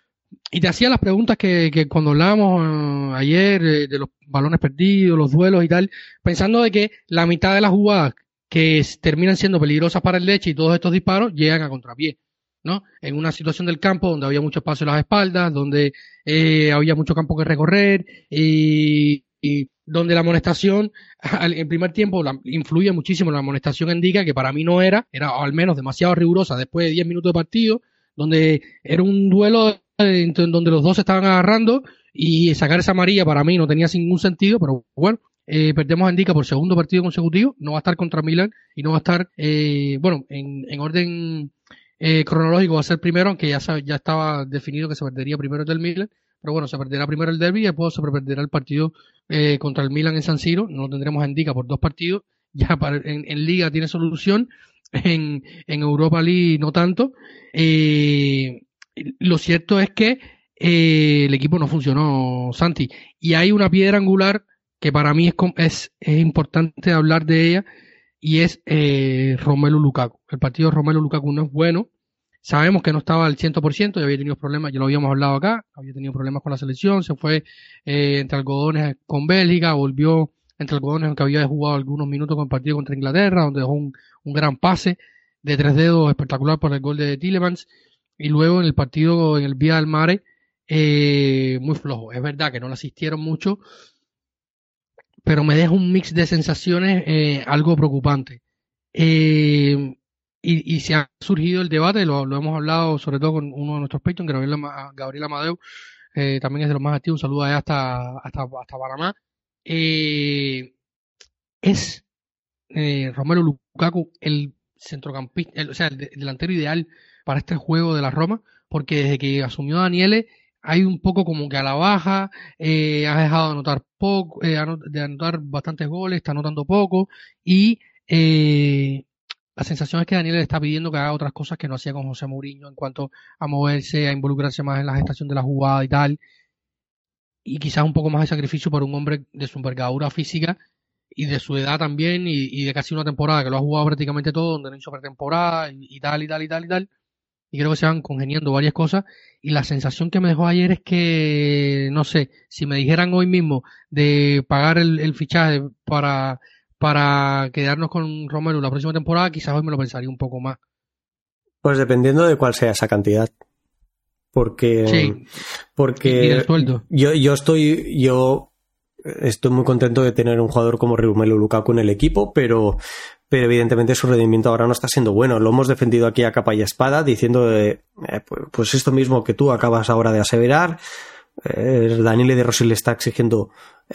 Y te hacía las preguntas que cuando hablábamos ayer de los balones perdidos, los duelos y tal, pensando de que la mitad de las jugadas que terminan siendo peligrosas para el Lecce y todos estos disparos llegan a contrapié, ¿no? En una situación del campo donde había mucho espacio en las espaldas, donde había mucho campo que recorrer y donde la amonestación en primer tiempo influye muchísimo. La amonestación indica que para mí no era al menos demasiado rigurosa después de 10 minutos de partido, donde era un duelo donde los dos se estaban agarrando y sacar esa amarilla para mí no tenía ningún sentido, pero bueno. Perdemos a Indica por segundo partido consecutivo, no va a estar contra Milan y no va a estar, en orden cronológico va a ser primero, aunque ya estaba definido que se perdería primero del Milan, pero bueno, se perderá primero el derbi y después se perderá el partido contra el Milan en San Siro. No lo tendremos a Indica por 2 partidos, ya en Liga tiene solución, en Europa League no tanto. Lo cierto es que el equipo no funcionó, Santi, y hay una piedra angular que para mí es importante hablar de ella, y es Romelu Lukaku. El partido de Romelu Lukaku no es bueno. Sabemos que no estaba al 100%, ya había tenido problemas, ya lo habíamos hablado acá, había tenido problemas con la selección, se fue entre algodones con Bélgica, volvió entre algodones aunque había jugado algunos minutos con el partido contra Inglaterra, donde dejó un gran pase de 3 dedos espectacular por el gol de Tielemans, y luego en el partido en el Via del Mare, muy flojo. Es verdad que no le asistieron mucho, pero me deja un mix de sensaciones algo preocupante. Y se ha surgido el debate, lo hemos hablado sobre todo con uno de nuestros Patreon, Gabriel Amadeu, también es de los más activos, un saludo allá hasta Panamá. Es Romelu Lukaku el centrocampista, o sea, el delantero ideal para este juego de la Roma, porque desde que asumió Daniele hay un poco como que a la baja, ha dejado de anotar poco, de anotar bastantes goles, está anotando poco, y la sensación es que Daniel le está pidiendo que haga otras cosas que no hacía con José Mourinho en cuanto a moverse, a involucrarse más en la gestación de la jugada y tal. Y quizás un poco más de sacrificio para un hombre de su envergadura física y de su edad también y de casi una temporada que lo ha jugado prácticamente todo, donde no hizo pretemporada y tal. Y creo que se van congeniando varias cosas. Y la sensación que me dejó ayer es que, no sé, si me dijeran hoy mismo de pagar el fichaje para quedarnos con Romelu la próxima temporada, quizás hoy me lo pensaría un poco más. Pues dependiendo de cuál sea esa cantidad. Porque y el sueldo. Yo estoy muy contento de tener un jugador como Romelu Lukaku en el equipo, pero evidentemente su rendimiento ahora no está siendo bueno. Lo hemos defendido aquí a capa y espada, diciendo pues esto mismo que tú acabas ahora de aseverar. Daniele De Rossi le está exigiendo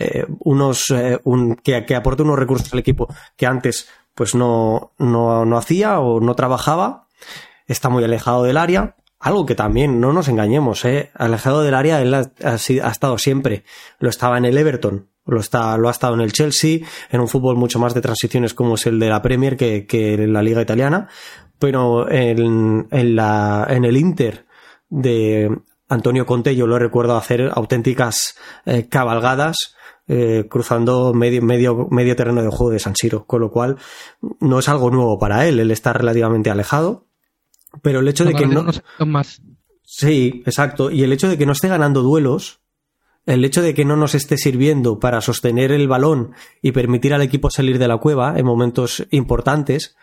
que aporte unos recursos al equipo que antes pues no hacía o no trabajaba. Está muy alejado del área, algo que también, no nos engañemos, alejado del área él ha estado siempre. Lo estaba en el Everton, lo ha estado en el Chelsea, en un fútbol mucho más de transiciones como es el de la Premier que en la Liga Italiana, pero en el Inter de Antonio Conte yo lo recuerdo hacer auténticas cabalgadas cruzando medio terreno de juego de San Siro, con lo cual no es algo nuevo para él está relativamente alejado, pero el hecho de que no más. Sí, exacto, y el hecho de que no esté ganando duelos, el hecho de que no nos esté sirviendo para sostener el balón y permitir al equipo salir de la cueva en momentos importantes,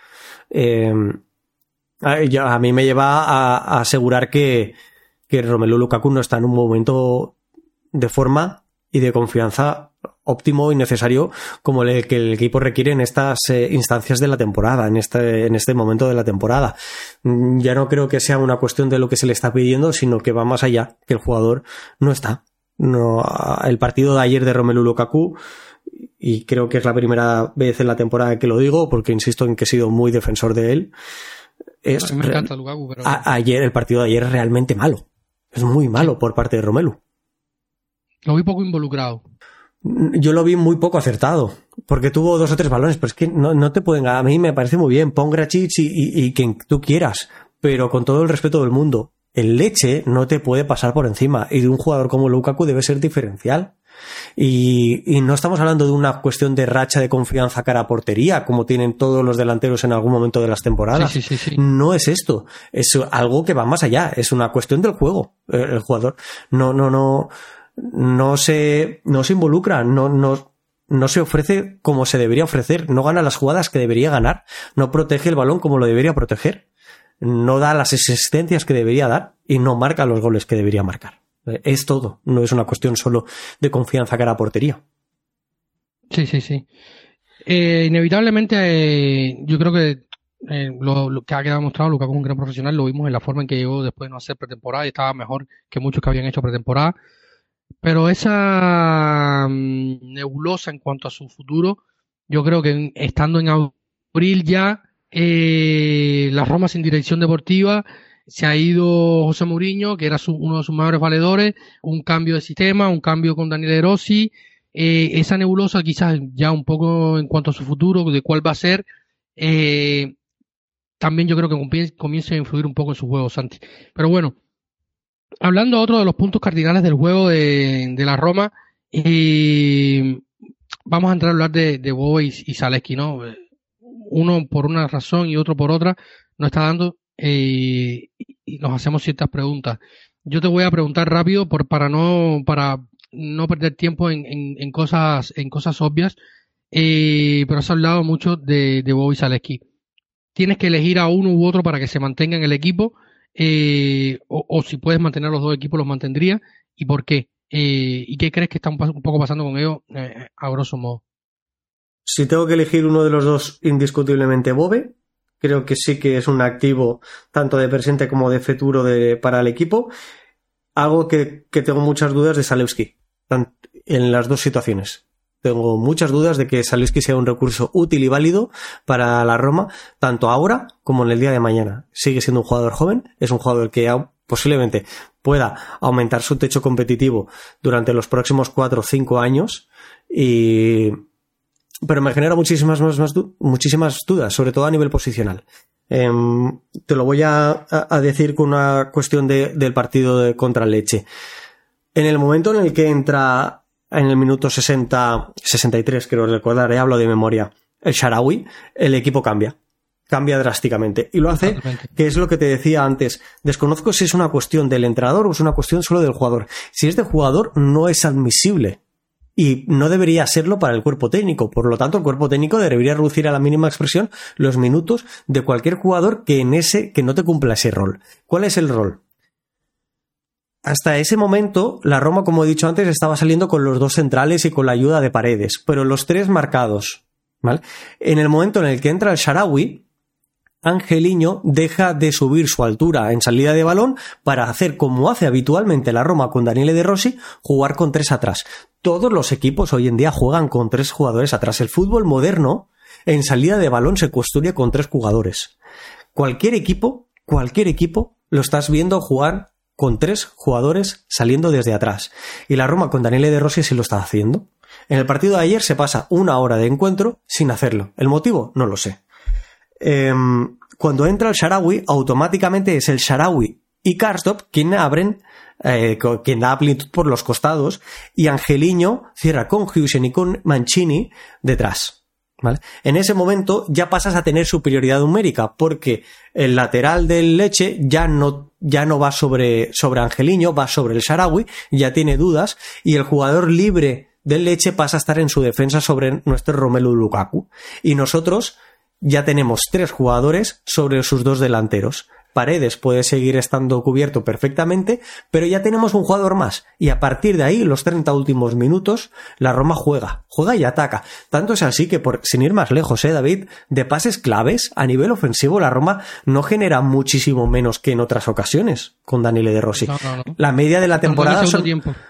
a mí me lleva a asegurar que Romelu Lukaku no está en un momento de forma y de confianza óptimo y necesario como el que el equipo requiere en estas instancias de la temporada, en este momento de la temporada. Ya no creo que sea una cuestión de lo que se le está pidiendo, sino que va más allá, que el jugador no está. No, el partido de ayer de Romelu Lukaku, y creo que es la primera vez en la temporada que lo digo, porque insisto en que he sido muy defensor de él, me encanta Lukaku, pero el partido de ayer es realmente malo. Es muy malo por parte de Romelu. Lo vi poco involucrado. Yo lo vi muy poco acertado, porque tuvo 2 o 3 balones, pero es que no te pueden... A mí me parece muy bien, pon Gračić y quien tú quieras, pero con todo el respeto del mundo, el Leche no te puede pasar por encima, y de un jugador como Lukaku debe ser diferencial. Y no estamos hablando de una cuestión de racha de confianza cara a portería, como tienen todos los delanteros en algún momento de las temporadas. Sí. No es esto, es algo que va más allá, es una cuestión del juego. El jugador no se involucra, no se ofrece como se debería ofrecer, no gana las jugadas que debería ganar, no protege el balón como lo debería proteger, no da las asistencias que debería dar y no marca los goles que debería marcar. Es todo, no es una cuestión solo de confianza cara a portería. Sí. Inevitablemente, yo creo que lo que ha quedado mostrado, Lukaku es un gran profesional, lo vimos en la forma en que llegó después de no hacer pretemporada y estaba mejor que muchos que habían hecho pretemporada. Pero esa nebulosa en cuanto a su futuro, yo creo que estando en abril ya, la Roma sin dirección deportiva, se ha ido José Mourinho, que era uno de sus mayores valedores, un cambio de sistema, un cambio con Daniele De Rossi, esa nebulosa quizás ya un poco en cuanto a su futuro, de cuál va a ser, también yo creo que comienza a influir un poco en su juego, Santi. Pero bueno, hablando de otro de los puntos cardinales del juego de la Roma, vamos a entrar a hablar de Bobo y Zalewski, ¿no? uno por una razón y otro por otra no está dando, y nos hacemos ciertas preguntas. Yo te voy a preguntar rápido para no perder tiempo en cosas obvias, pero has hablado mucho de Bobby Zalewski. ¿Tienes que elegir a uno u otro para que se mantenga en el equipo? O si puedes mantener los dos equipos, los mantendría. ¿Y por qué? ¿Y qué crees que está un poco pasando con ellos, a grosso modo? Si tengo que elegir uno de los dos, indiscutiblemente Bove. Creo que sí que es un activo tanto de presente como de futuro para el equipo. Algo que tengo muchas dudas de Zalewski en las dos situaciones. Tengo muchas dudas de que Zalewski sea un recurso útil y válido para la Roma, tanto ahora como en el día de mañana. Sigue siendo un jugador joven, es un jugador que posiblemente pueda aumentar su techo competitivo durante los próximos 4 o 5 años, pero me genera muchísimas dudas, sobre todo a nivel posicional. Te lo voy a decir con una cuestión del partido contra el Lecce. En el momento en el que entra en el minuto 63, creo recordar, hablo de memoria, el Shaarawy, el equipo cambia drásticamente. Y lo hace, que es lo que te decía antes. Desconozco si es una cuestión del entrenador o es una cuestión solo del jugador. Si es del jugador, no es admisible. Y no debería serlo para el cuerpo técnico. Por lo tanto, el cuerpo técnico debería reducir a la mínima expresión los minutos de cualquier jugador que no te cumpla ese rol. ¿Cuál es el rol? Hasta ese momento, la Roma, como he dicho antes, estaba saliendo con los dos centrales y con la ayuda de Paredes, pero los tres marcados, ¿vale? En el momento en el que entra el Shaarawy, Angelino deja de subir su altura en salida de balón para hacer, como hace habitualmente la Roma con Daniele De Rossi, jugar con 3 atrás. Todos los equipos hoy en día juegan con 3 jugadores atrás. El fútbol moderno, en salida de balón, se construye con 3 jugadores. Cualquier equipo lo estás viendo jugar con 3 jugadores saliendo desde atrás. Y la Roma con Daniele De Rossi sí lo está haciendo. En el partido de ayer se pasa 1 hora de encuentro sin hacerlo. ¿El motivo? No lo sé. Cuando entra el Shaarawy, automáticamente es el Shaarawy y Karsdorp quien da amplitud por los costados, y Angelino cierra con Huijsen y con Mancini detrás, ¿vale? En ese momento ya pasas a tener superioridad numérica, porque el lateral del Lecce ya no va sobre Angelino, va sobre el Shaarawy, ya tiene dudas, y el jugador libre del Lecce pasa a estar en su defensa sobre nuestro Romelu Lukaku. Y nosotros ya tenemos 3 jugadores sobre sus 2 delanteros. Paredes puede seguir estando cubierto perfectamente, pero ya tenemos un jugador más, y a partir de ahí, los 30 últimos minutos, la Roma juega y ataca. Tanto es así que, sin ir más lejos, David, de pases claves a nivel ofensivo, la Roma no genera muchísimo menos que en otras ocasiones con Daniele De Rossi. No. La media de la temporada son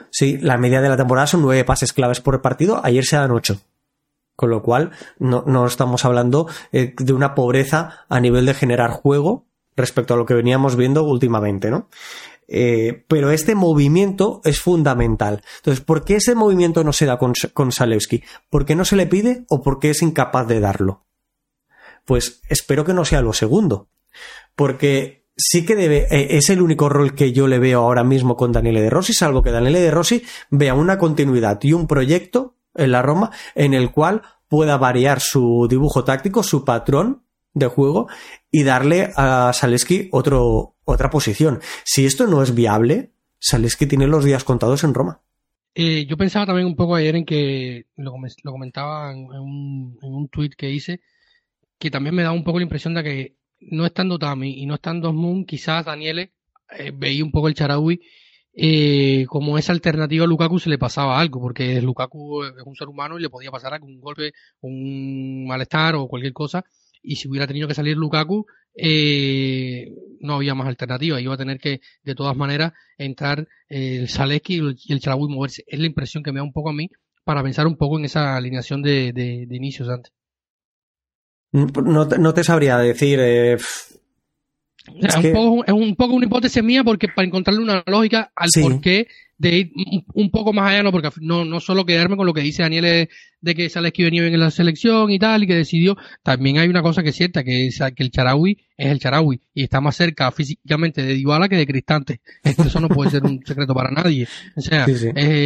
9 pases claves por partido, ayer se dan 8. Con lo cual, no estamos hablando de una pobreza a nivel de generar juego respecto a lo que veníamos viendo últimamente, ¿no? Pero este movimiento es fundamental. Entonces, ¿por qué ese movimiento no se da con Zalewski? ¿Por qué no se le pide o por qué es incapaz de darlo? Pues espero que no sea lo segundo. Porque sí que es el único rol que yo le veo ahora mismo con Daniele De Rossi, salvo que Daniele De Rossi vea una continuidad y un proyecto en la Roma en el cual pueda variar su dibujo táctico, su patrón de juego, y darle a Zalewski otra posición. Si esto no es viable, Zalewski tiene los días contados en Roma. Yo pensaba también un poco ayer en que lo comentaba en un tuit que hice, que también me da un poco la impresión de que no estando Tami y no estando Osmoon, quizás Daniele veía un poco el Shaarawy como esa alternativa a Lukaku se le pasaba algo, porque Lukaku es un ser humano y le podía pasar algún golpe, un malestar o cualquier cosa, y si hubiera tenido que salir Lukaku no había más alternativa, iba a tener que de todas maneras entrar el Zalewski y el Shaarawy moverse. Es la impresión que me da un poco a mí para pensar un poco en esa alineación de inicios antes. No te sabría decir. Es un poco una hipótesis mía, porque para encontrarle una lógica al porqué de ir un poco más allá, no, porque no solo quedarme con lo que dice Daniele de que Zalewski venía bien en la selección y tal, y que decidió. También hay una cosa que es cierta, que el Shaarawy es el Shaarawy y está más cerca físicamente de Dybala que de Cristante. Eso no puede ser un secreto para nadie. O sea, Sí, sí.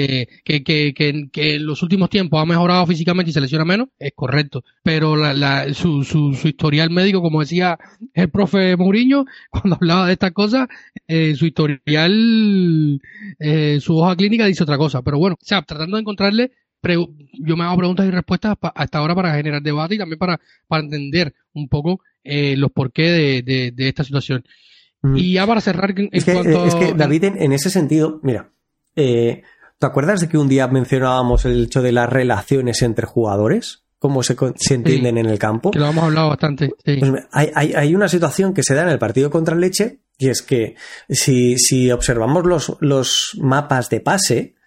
Que en los últimos tiempos ha mejorado físicamente y se lesiona menos, es correcto. Pero su historial médico, como decía el profe Mourinho, cuando hablaba de estas cosas, su historial, su hoja clínica dice otra cosa. Pero bueno, o sea, tratando de encontrarle, yo me hago preguntas y respuestas hasta ahora para generar debate y también para entender un poco los porqués de esta situación. Y ya para cerrar, es que David, en ese sentido, mira, ¿te acuerdas de que un día mencionábamos el hecho de las relaciones entre jugadores? ¿Cómo se entienden en el campo? Que lo hemos hablado bastante. Sí. Pues hay una situación que se da en el partido contra el Lecce, y es que si observamos los mapas de pase,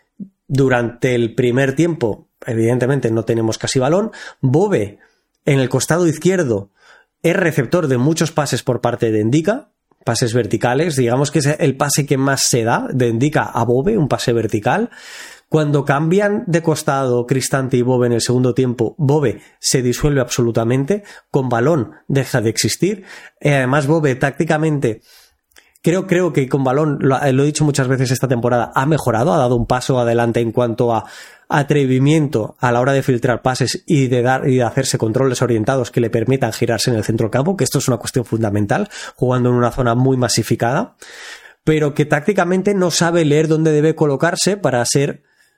durante el primer tiempo, evidentemente no tenemos casi balón. Bove, en el costado izquierdo, es receptor de muchos pases por parte de Ndicka, pases verticales, digamos que es el pase que más se da de Ndicka a Bove, un pase vertical. Cuando cambian de costado Cristante y Bove en el segundo tiempo, Bove se disuelve absolutamente, con balón deja de existir. Además, Bove tácticamente, creo que con balón, lo he dicho muchas veces esta temporada, ha mejorado, ha dado un paso adelante en cuanto a atrevimiento a la hora de filtrar pases y de hacerse controles orientados que le permitan girarse en el centro del campo, que esto es una cuestión fundamental, jugando en una zona muy masificada, pero que tácticamente no sabe leer dónde debe colocarse para ser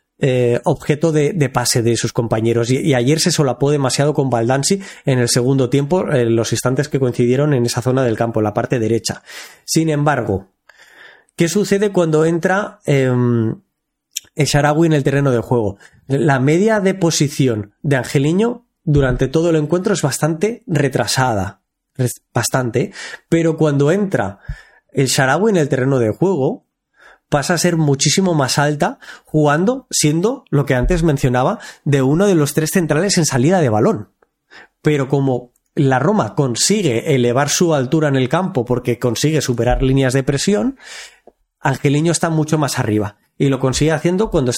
objeto de pase de sus compañeros, y ayer se solapó demasiado con Baldanzi en el segundo tiempo, en los instantes que coincidieron en esa zona del campo, en la parte derecha. Sin embargo, ¿qué sucede cuando entra el Shaarawy en el terreno de juego? La media de posición de Angeliño durante todo el encuentro es bastante retrasada, bastante, pero cuando entra el Shaarawy en el terreno de juego pasa a ser muchísimo más alta, siendo lo que antes mencionaba, de uno de los tres centrales en salida de balón. Pero como la Roma consigue elevar su altura en el campo porque consigue superar líneas de presión, Angeliño está mucho más arriba. Y lo consigue hacer cuando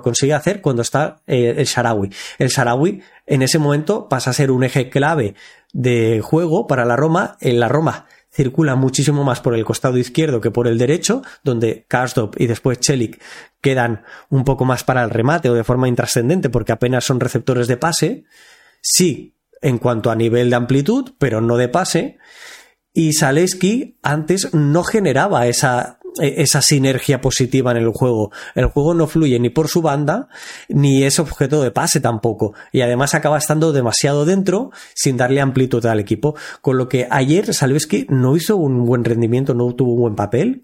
está el Shaarawy. El Shaarawy en ese momento pasa a ser un eje clave de juego para la Roma. En la Roma circula muchísimo más por el costado izquierdo que por el derecho, donde Karsdorp y después Celik quedan un poco más para el remate o de forma intrascendente porque apenas son receptores de pase. Sí, en cuanto a nivel de amplitud, pero no de pase. Y Zalewski antes no generaba esa sinergia positiva en el juego. El juego no fluye ni por su banda, ni es objeto de pase tampoco. Y además acaba estando demasiado dentro sin darle amplitud al equipo. Con lo que ayer Zalewski no hizo un buen rendimiento, no tuvo un buen papel.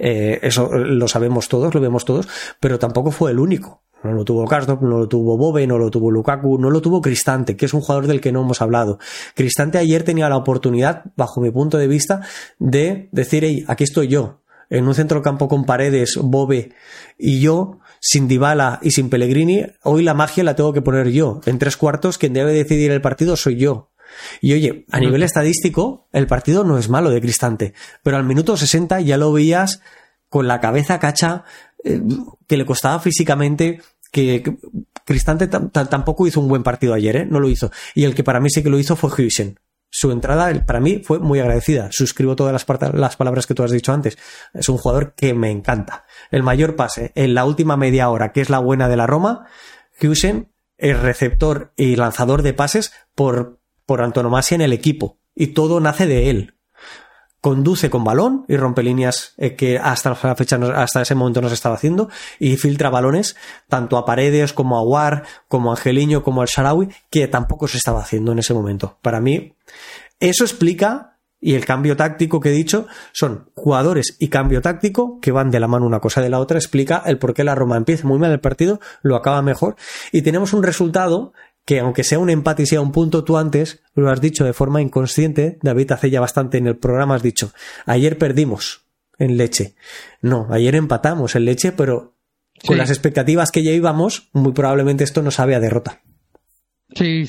Eso lo sabemos todos, lo vemos todos, pero tampoco fue el único. No lo tuvo Karsdorp, no lo tuvo Bove, no lo tuvo Lukaku, no lo tuvo Cristante, que es un jugador del que no hemos hablado. Cristante ayer tenía la oportunidad, bajo mi punto de vista, de decir, hey, aquí estoy yo, en un centrocampo con Paredes, Bove y yo, sin Dybala y sin Pellegrini, hoy la magia la tengo que poner yo. En 3/4, quien debe decidir el partido soy yo. Y oye, a nivel estadístico, el partido no es malo de Cristante, pero al minuto 60 ya lo veías con la cabeza cacha, que le costaba físicamente, que Cristante tampoco hizo un buen partido ayer, no lo hizo. Y el que para mí sí que lo hizo fue Huijsen. Su entrada para mí fue muy agradecida. Suscribo todas las palabras que tú has dicho antes. Es un jugador que me encanta. El mayor pase en la última media hora, que es la buena de la Roma, Huijsen es receptor y lanzador de pases por antonomasia en el equipo. Y todo nace de él. Conduce con balón y rompe líneas que hasta la fecha, hasta ese momento no se estaba haciendo, y filtra balones tanto a Paredes como a Aouar, como a Angeliño, como al Shaarawy, que tampoco se estaba haciendo en ese momento. Para mí, eso explica, y el cambio táctico que he dicho, son jugadores y cambio táctico que van de la mano una cosa de la otra, explica el por qué la Roma empieza muy mal el partido, lo acaba mejor, y tenemos un resultado que, aunque sea un empate y sea un punto, tú antes lo has dicho de forma inconsciente, David, hace ya bastante en el programa has dicho, ayer perdimos en Lecce. No, ayer empatamos en Lecce, pero con las expectativas que ya íbamos, muy probablemente esto nos sabe a derrota. Sí.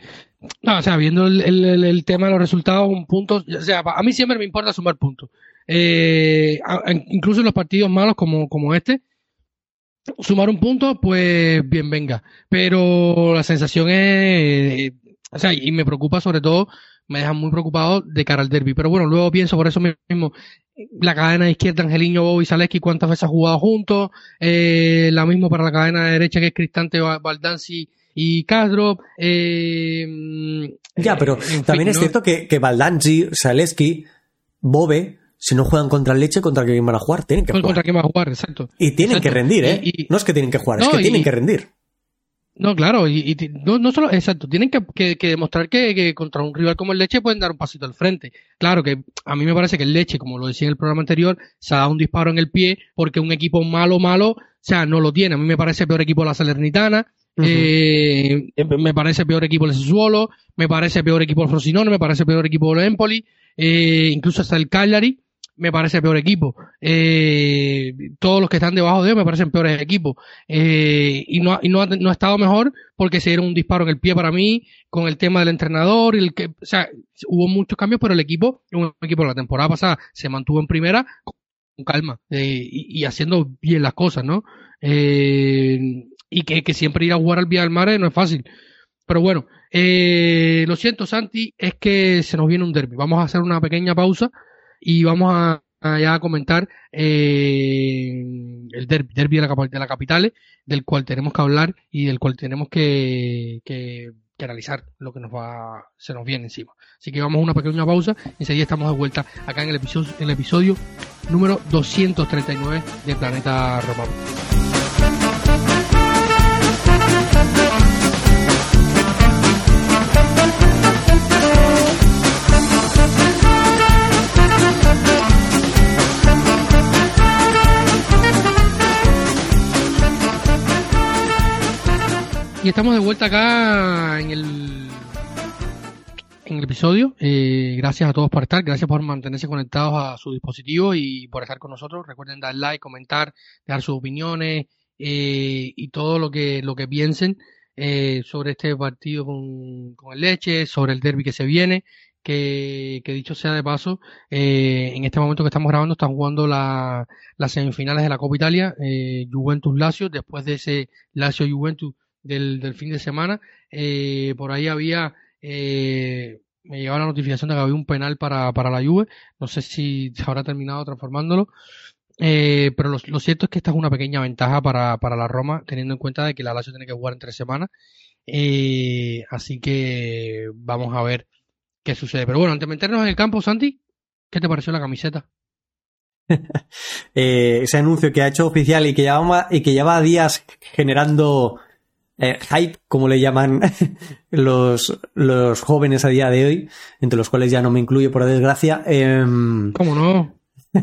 No, o sea, viendo el tema de los resultados, un punto, o sea, a mí siempre me importa sumar puntos. Incluso en los partidos malos como este, sumar un punto, pues bien venga. Pero la sensación es, o sea, y me preocupa sobre todo, me deja muy preocupado de cara al derbi. Pero bueno, luego pienso por eso mismo, la cadena de izquierda, Angelino, Bobo y Zalewski, cuántas veces ha jugado juntos, la misma para la cadena de derecha que es Cristante, Baldanzi y Castro. Ya, pero también es cierto que Baldanzi, Zalewski, Bobe, si no juegan contra el Lecce, ¿contra quién van a jugar? Tienen que jugar. Contra quién van a jugar, exacto. Y tienen exacto. que rendir, ¿eh? No es que tienen que jugar, es que tienen que rendir. No, claro, no solo, exacto, tienen que demostrar que contra un rival como el Lecce pueden dar un pasito al frente. Claro que a mí me parece que el Lecce, como lo decía en el programa anterior, se ha dado un disparo en el pie porque un equipo malo, o sea, no lo tiene. A mí me parece peor equipo la Salernitana, me parece peor equipo el Sassuolo, me parece peor equipo el Frosinone, me parece peor equipo el Empoli, incluso hasta el Cagliari me parece peor equipo. Todos los que están debajo de ellos me parecen peores equipos. Y no ha estado mejor porque se dieron un disparo en el pie para mí con el tema del entrenador. O sea, hubo muchos cambios, pero el equipo, un equipo de la temporada pasada, se mantuvo en primera con calma y haciendo bien las cosas, ¿no? Y que siempre ir a jugar al Vía del Mare no es fácil. Pero bueno, lo siento, Santi, es que se nos viene un derbi. Vamos a hacer una pequeña pausa y vamos a ya comentar el derbi de la capital, del cual tenemos que hablar y del cual tenemos que analizar lo que se nos viene encima. Así que vamos a una pequeña pausa y enseguida estamos de vuelta acá en el episodio número 239 de Planeta Roma. Y estamos de vuelta acá en el episodio. Gracias a todos por estar, gracias por mantenerse conectados a su dispositivo y por estar con nosotros. Recuerden dar like, comentar, dejar sus opiniones y todo lo que piensen sobre este partido con el Lecce, sobre el derbi que se viene. Que dicho sea de paso, en este momento que estamos grabando están jugando las semifinales de la Copa Italia, Juventus-Lazio. Después de ese Lazio-Juventus del fin de semana, por ahí me llegaba la notificación de que había un penal para la Juve. No sé si se habrá terminado transformándolo, pero lo cierto es que esta es una pequeña ventaja para la Roma, teniendo en cuenta de que la Lazio tiene que jugar en 3 semanas, así que vamos a ver qué sucede. Pero bueno, antes de meternos en el campo, Santi, ¿qué te pareció la camiseta? Ese anuncio que ha hecho oficial y que lleva días generando hype, como le llaman los jóvenes a día de hoy, entre los cuales ya no me incluyo por desgracia. ¿Cómo no?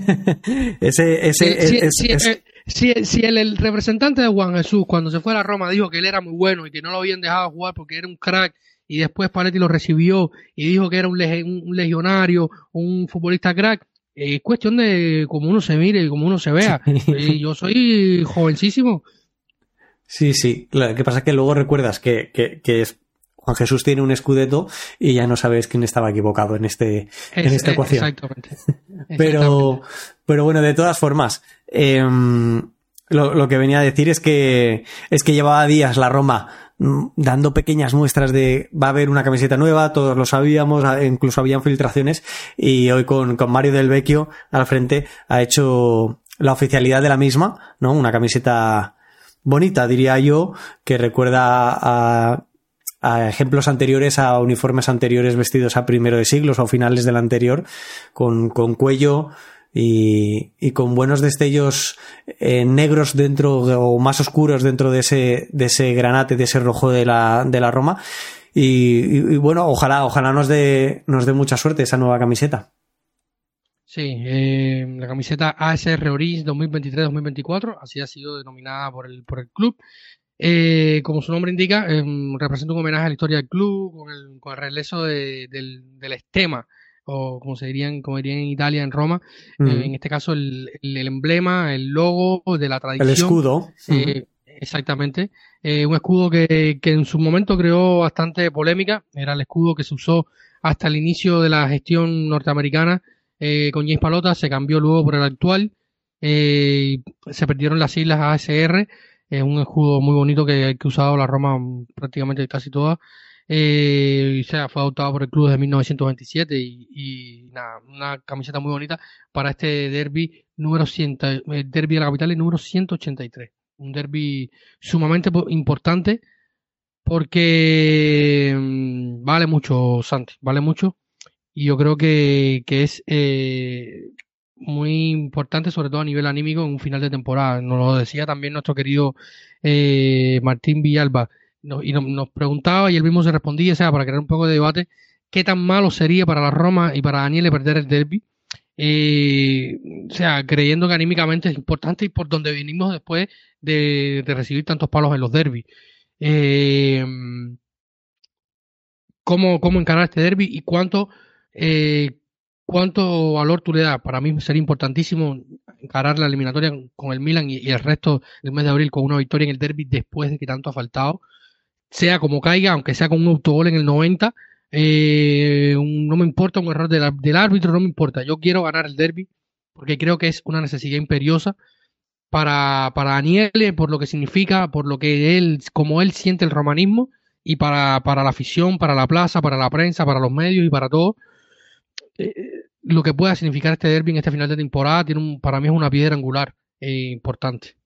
Si el representante de Juan Jesús cuando se fue a la Roma dijo que él era muy bueno y que no lo habían dejado jugar porque era un crack, y después Paletti lo recibió y dijo que era un legionario, un futbolista crack, es cuestión de cómo uno se mire y cómo uno se vea. Yo soy jovencísimo. Sí. Lo que pasa es que luego recuerdas que Juan Jesús tiene un Scudetto y ya no sabes quién estaba equivocado en esta ecuación. Exactamente. Pero bueno, de todas formas, lo que venía a decir es que llevaba días la Roma dando pequeñas muestras de va a haber una camiseta nueva, todos lo sabíamos, incluso habían filtraciones, y hoy con Mario Del Vecchio al frente ha hecho la oficialidad de la misma, ¿no? Una camiseta bonita, diría yo, que recuerda a ejemplos anteriores, a uniformes anteriores vestidos a primero de siglos o finales del anterior, con cuello y con buenos destellos negros dentro o más oscuros dentro de ese granate, de ese rojo de la Roma, y bueno, ojalá nos dé mucha suerte esa nueva camiseta. Sí, la camiseta ASR Oris 2023-2024, así ha sido denominada por el club. Como su nombre indica, representa un homenaje a la historia del club con el regreso del estema, o como dirían en Italia, en Roma, en este caso el emblema, el logo de la tradición. El escudo. Exactamente. Un escudo que en su momento creó bastante polémica. Era el escudo que se usó hasta el inicio de la gestión norteamericana con James Pallotta. Se cambió luego por el actual. se perdieron las siglas ASR, un escudo muy bonito que ha usado la Roma prácticamente casi toda. O sea, fue adoptado por el club desde 1927 y nada, una camiseta muy bonita para este derbi número 100, el derbi de la capital, el número 183. Un derbi sumamente importante porque vale mucho, Santi, vale mucho, y yo creo que es muy importante, sobre todo a nivel anímico, en un final de temporada. Nos lo decía también nuestro querido Martín Villalba, nos preguntaba y él mismo se respondía, o sea, para crear un poco de debate, qué tan malo sería para la Roma y para Daniele perder el derbi, o sea, creyendo que anímicamente es importante y por donde venimos después de recibir tantos palos en los derbis. ¿Cómo encarar este derbi y cuánto valor tú le das? Para mí sería importantísimo encarar la eliminatoria con el Milan y el resto del mes de abril con una victoria en el derbi después de que tanto ha faltado, sea como caiga, aunque sea con un autogol en el 90. No me importa un error del árbitro, no me importa, yo quiero ganar el derbi porque creo que es una necesidad imperiosa para Daniele, por lo que significa, por lo que como él siente el romanismo, y para la afición, para la plaza, para la prensa, para los medios y para todo lo que pueda significar este derbi en este final de temporada. Para mí es una piedra angular importante.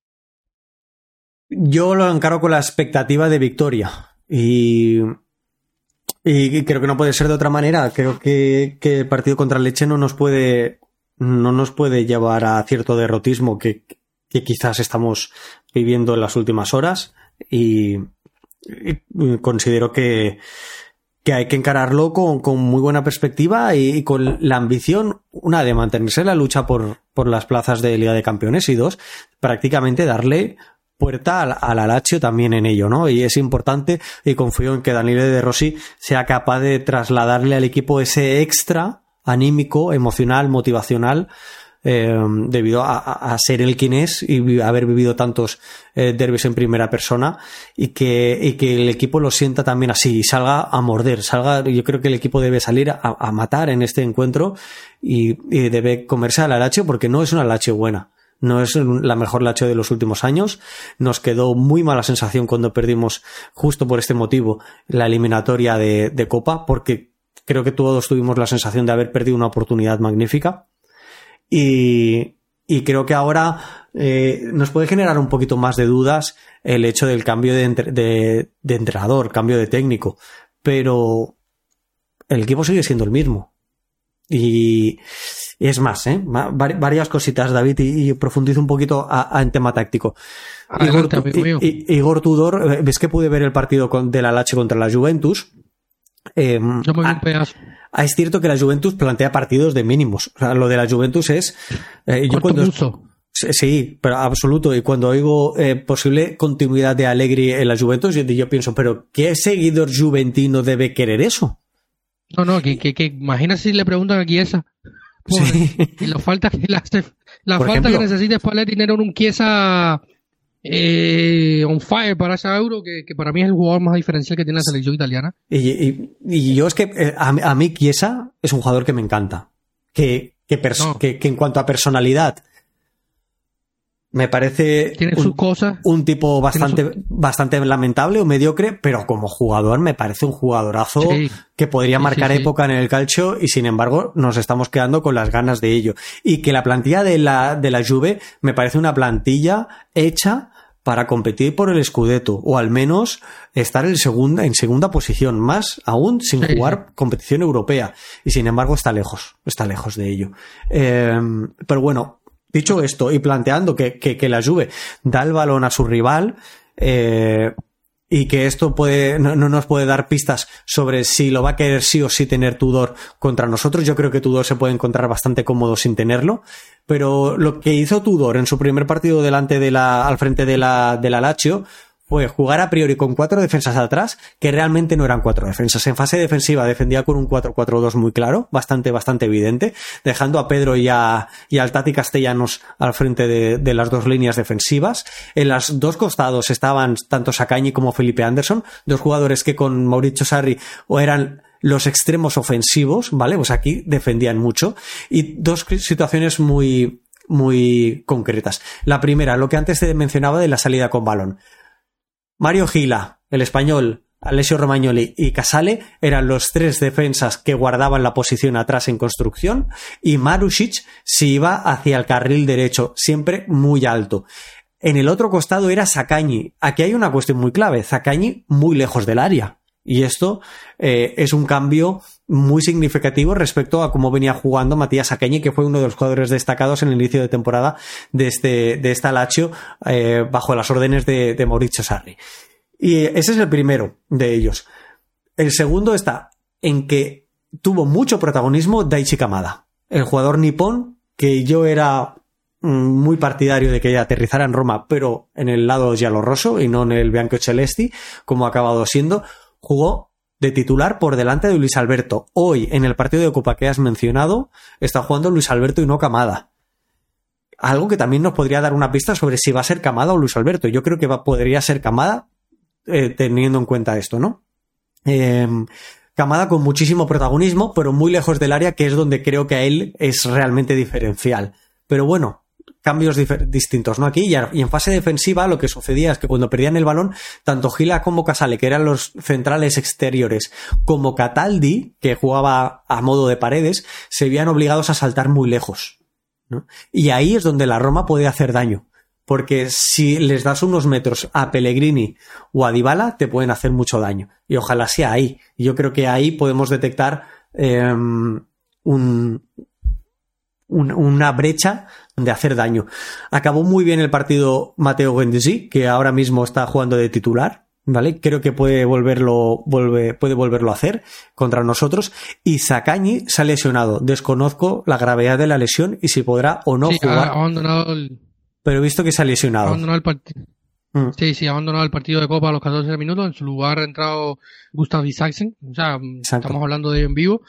Yo lo encaro con la expectativa de victoria y creo que no puede ser de otra manera. Creo que el partido contra el Lecce no nos puede llevar a cierto derrotismo que quizás estamos viviendo en las últimas horas, y considero que hay que encararlo con muy buena perspectiva y con la ambición, una, de mantenerse en la lucha por las plazas de Liga de Campeones, y dos, prácticamente darle puerta al Lazio también en ello, ¿no? Y es importante, y confío en que Daniele De Rossi sea capaz de trasladarle al equipo ese extra anímico, emocional, motivacional, debido a ser él quien es y haber vivido tantos derbis en primera persona, y que el equipo lo sienta también así y salga a morder, yo creo que el equipo debe salir a matar en este encuentro y debe comerse a la Lazio, porque no es una Lazio buena. No es la mejor Lazio de los últimos años. Nos quedó muy mala sensación cuando perdimos, justo por este motivo, la eliminatoria de Copa, porque creo que todos tuvimos la sensación de haber perdido una oportunidad magnífica. Y creo que ahora nos puede generar un poquito más de dudas el hecho del cambio de entrenador, cambio de técnico. Pero el equipo sigue siendo el mismo. Y es más, varias cositas, David, y profundizo un poquito en tema táctico. Igor Tudor, ves que pude ver el partido de la Lazio contra la Juventus. Es cierto que la Juventus plantea partidos de mínimos. O sea, lo de la Juventus es... Sí, pero absoluto. Y cuando oigo posible continuidad de Allegri en la Juventus, yo pienso, ¿pero qué seguidor juventino debe querer eso? No, que imagina si le preguntan a Chiesa. Sí. Y la falta que necesita es para dinero en un Chiesa on fire para ese Euro, que para mí es el jugador más diferencial que tiene la selección italiana. Y yo es que a mí Chiesa es un jugador que me encanta, que en cuanto a personalidad me parece tiene sus cosas, un tipo bastante lamentable o mediocre, pero como jugador me parece un jugadorazo, sí, que podría marcar época en el calcio, y sin embargo nos estamos quedando con las ganas de ello. Y que la plantilla de la Juve me parece una plantilla hecha para competir por el Scudetto, o al menos estar en segunda posición, más aún sin jugar competición europea, y sin embargo está lejos de ello. Pero bueno, dicho esto, y planteando que la Juve da el balón a su rival, y que esto no nos puede dar pistas sobre si lo va a querer sí o sí tener Tudor contra nosotros. Yo creo que Tudor se puede encontrar bastante cómodo sin tenerlo, pero lo que hizo Tudor en su primer partido al frente de la Lazio fue jugar a priori con 4 defensas atrás, que realmente no eran 4 defensas. En fase defensiva defendía con un 4-4-2 muy claro, bastante evidente, dejando a Pedro y al Tati Castellanos al frente de las dos líneas defensivas. En los dos costados estaban tanto Sacagni como Felipe Anderson, dos jugadores que con Maurizio Sarri eran los extremos ofensivos, ¿vale? Pues aquí defendían mucho. Y dos situaciones muy muy concretas. La primera, lo que antes te mencionaba de la salida con balón. Mario Gila, el español, Alessio Romagnoli y Casale eran los 3 defensas que guardaban la posición atrás en construcción, y Marušić se iba hacia el carril derecho, siempre muy alto. En el otro costado era Zaccagni. Aquí hay una cuestión muy clave. Zaccagni muy lejos del área. Y esto es un cambio muy significativo respecto a cómo venía jugando Matías Zaccagni, que fue uno de los jugadores destacados en el inicio de temporada de esta Lazio bajo las órdenes de Maurizio Sarri. Y ese es el primero de ellos. El segundo está en que tuvo mucho protagonismo Daichi Kamada, el jugador nipón que yo era muy partidario de que aterrizara en Roma, pero en el lado giallorosso y no en el bianco celesti, como ha acabado siendo. Jugó de titular por delante de Luis Alberto. Hoy, en el partido de Copa que has mencionado, está jugando Luis Alberto y no Kamada. Algo que también nos podría dar una pista sobre si va a ser Kamada o Luis Alberto. Yo creo que podría ser Kamada, teniendo en cuenta esto, ¿no? Kamada con muchísimo protagonismo, pero muy lejos del área, que es donde creo que a él es realmente diferencial. Pero bueno, cambios distintos, ¿no? Aquí y en fase defensiva lo que sucedía es que cuando perdían el balón, tanto Gila como Casale, que eran los centrales exteriores, como Cataldi, que jugaba a modo de paredes, se veían obligados a saltar muy lejos, ¿no? Y ahí es donde la Roma puede hacer daño, porque si les das unos metros a Pellegrini o a Dybala, te pueden hacer mucho daño, y ojalá sea ahí. Y yo creo que ahí podemos detectar una brecha de hacer daño. Acabó muy bien el partido Matteo Guendouzi, que ahora mismo está jugando de titular, ¿vale? Creo que puede volverlo a hacer contra nosotros. Y Zaccagni se ha lesionado. Desconozco la gravedad de la lesión y si podrá o no jugar. Ha abandonado pero he visto que se ha lesionado. Ha abandonado el partido. Sí, ha abandonado el partido de Copa a los 14 minutos. En su lugar ha entrado Gustav Isaksen. O sea, Exacto. Estamos hablando de ello en vivo.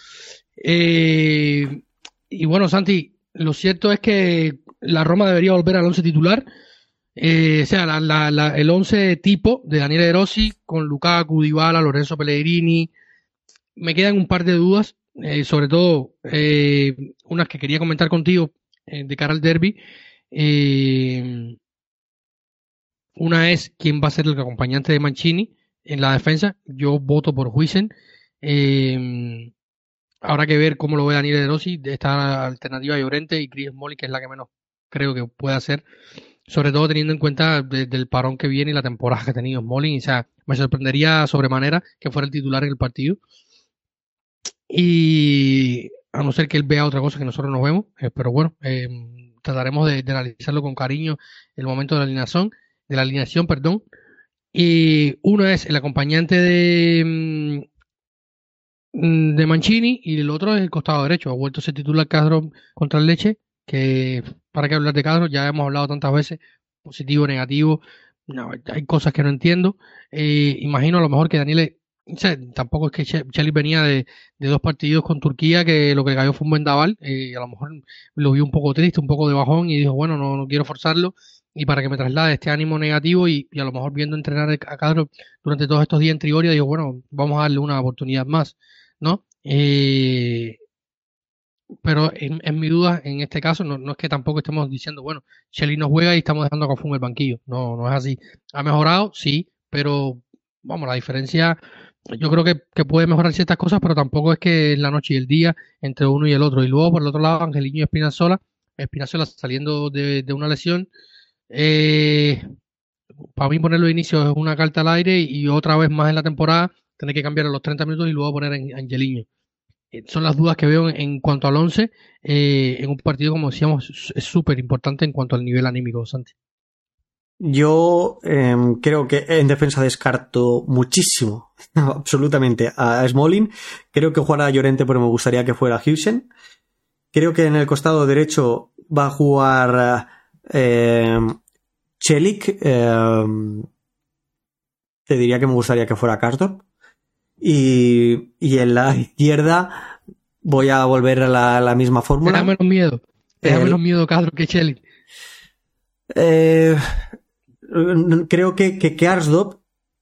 Y bueno, Santi, lo cierto es que la Roma debería volver al 11 titular. O sea, el 11 tipo de Daniele De Rossi con Lukaku, Dybala, Lorenzo Pellegrini. Me quedan un par de dudas, sobre todo unas que quería comentar contigo de cara al derbi. Una es quién va a ser el acompañante de Mancini en la defensa. Yo voto por Huijsen. Habrá que ver cómo lo ve Daniele De Rossi, de esta alternativa de Llorente y Chris Smalling, que es la que menos creo que pueda hacer, sobre todo teniendo en cuenta del parón que viene y la temporada que ha tenido Smalling. O sea, me sorprendería sobremanera que fuera el titular en el partido. Y a no ser que él vea otra cosa que nosotros no vemos, pero bueno, trataremos de analizarlo con cariño el momento de la alineación, perdón. Y uno es el acompañante de Mancini y el otro es el costado derecho. Ha vuelto a ser titular Castro contra el Lecce, que para qué hablar de Castro, ya hemos hablado tantas veces, positivo, negativo, no, hay cosas que no entiendo. Imagino a lo mejor que Daniele, o sea, tampoco es que Chelik venía de 2 partidos con Turquía, que lo que cayó fue un vendaval, a lo mejor lo vio un poco triste, un poco de bajón y dijo, bueno, no quiero forzarlo, y para que me traslade este ánimo negativo y a lo mejor viendo entrenar a Castro durante todos estos días en Trigoria, digo, bueno, vamos a darle una oportunidad más, ¿no? Pero en mi duda, en este caso, no es que tampoco estemos diciendo, bueno, Chelik no juega y estamos dejando a Cafu en el banquillo. No es así. ¿Ha mejorado? Sí, pero vamos, la diferencia, yo creo que puede mejorar ciertas cosas, pero tampoco es que en la noche y el día entre uno y el otro. Y luego, por el otro lado, Angelino y Spinazzola saliendo de una lesión. Para mí ponerlo de inicio es una carta al aire y otra vez más en la temporada tener que cambiar a los 30 minutos y luego poner a Angelino. Son las dudas que veo en cuanto al 11 en un partido, como decíamos, es súper importante en cuanto al nivel anímico, Santi. Yo creo que en defensa descarto muchísimo, absolutamente, a Smalling. Creo que jugará Llorente, pero me gustaría que fuera Huijsen. Creo que en el costado derecho va a jugar Chelik. Te diría que me gustaría que fuera Karsdorp. Y en la izquierda voy a volver a la misma fórmula. Te da menos miedo Karsdorp que Chelik. Creo que Karsdorp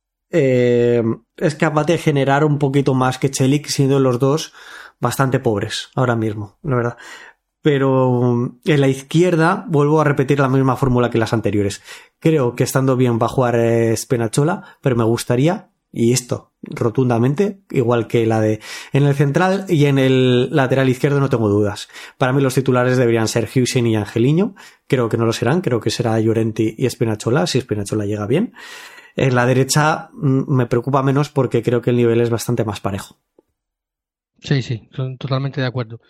es capaz de generar un poquito más que Chelik, siendo los dos bastante pobres ahora mismo, la verdad. pero en la izquierda vuelvo a repetir la misma fórmula que las anteriores. Creo que estando bien va a jugar Spinazzola, pero me gustaría, y esto rotundamente, igual que la de en el central y en el lateral izquierdo no tengo dudas. Para mí los titulares deberían ser Huijsen y Angelino. Creo que no lo serán, creo que será Llorente y Spinazzola, si Spinazzola llega bien. En la derecha me preocupa menos porque creo que el nivel es bastante más parejo. Sí, totalmente de acuerdo.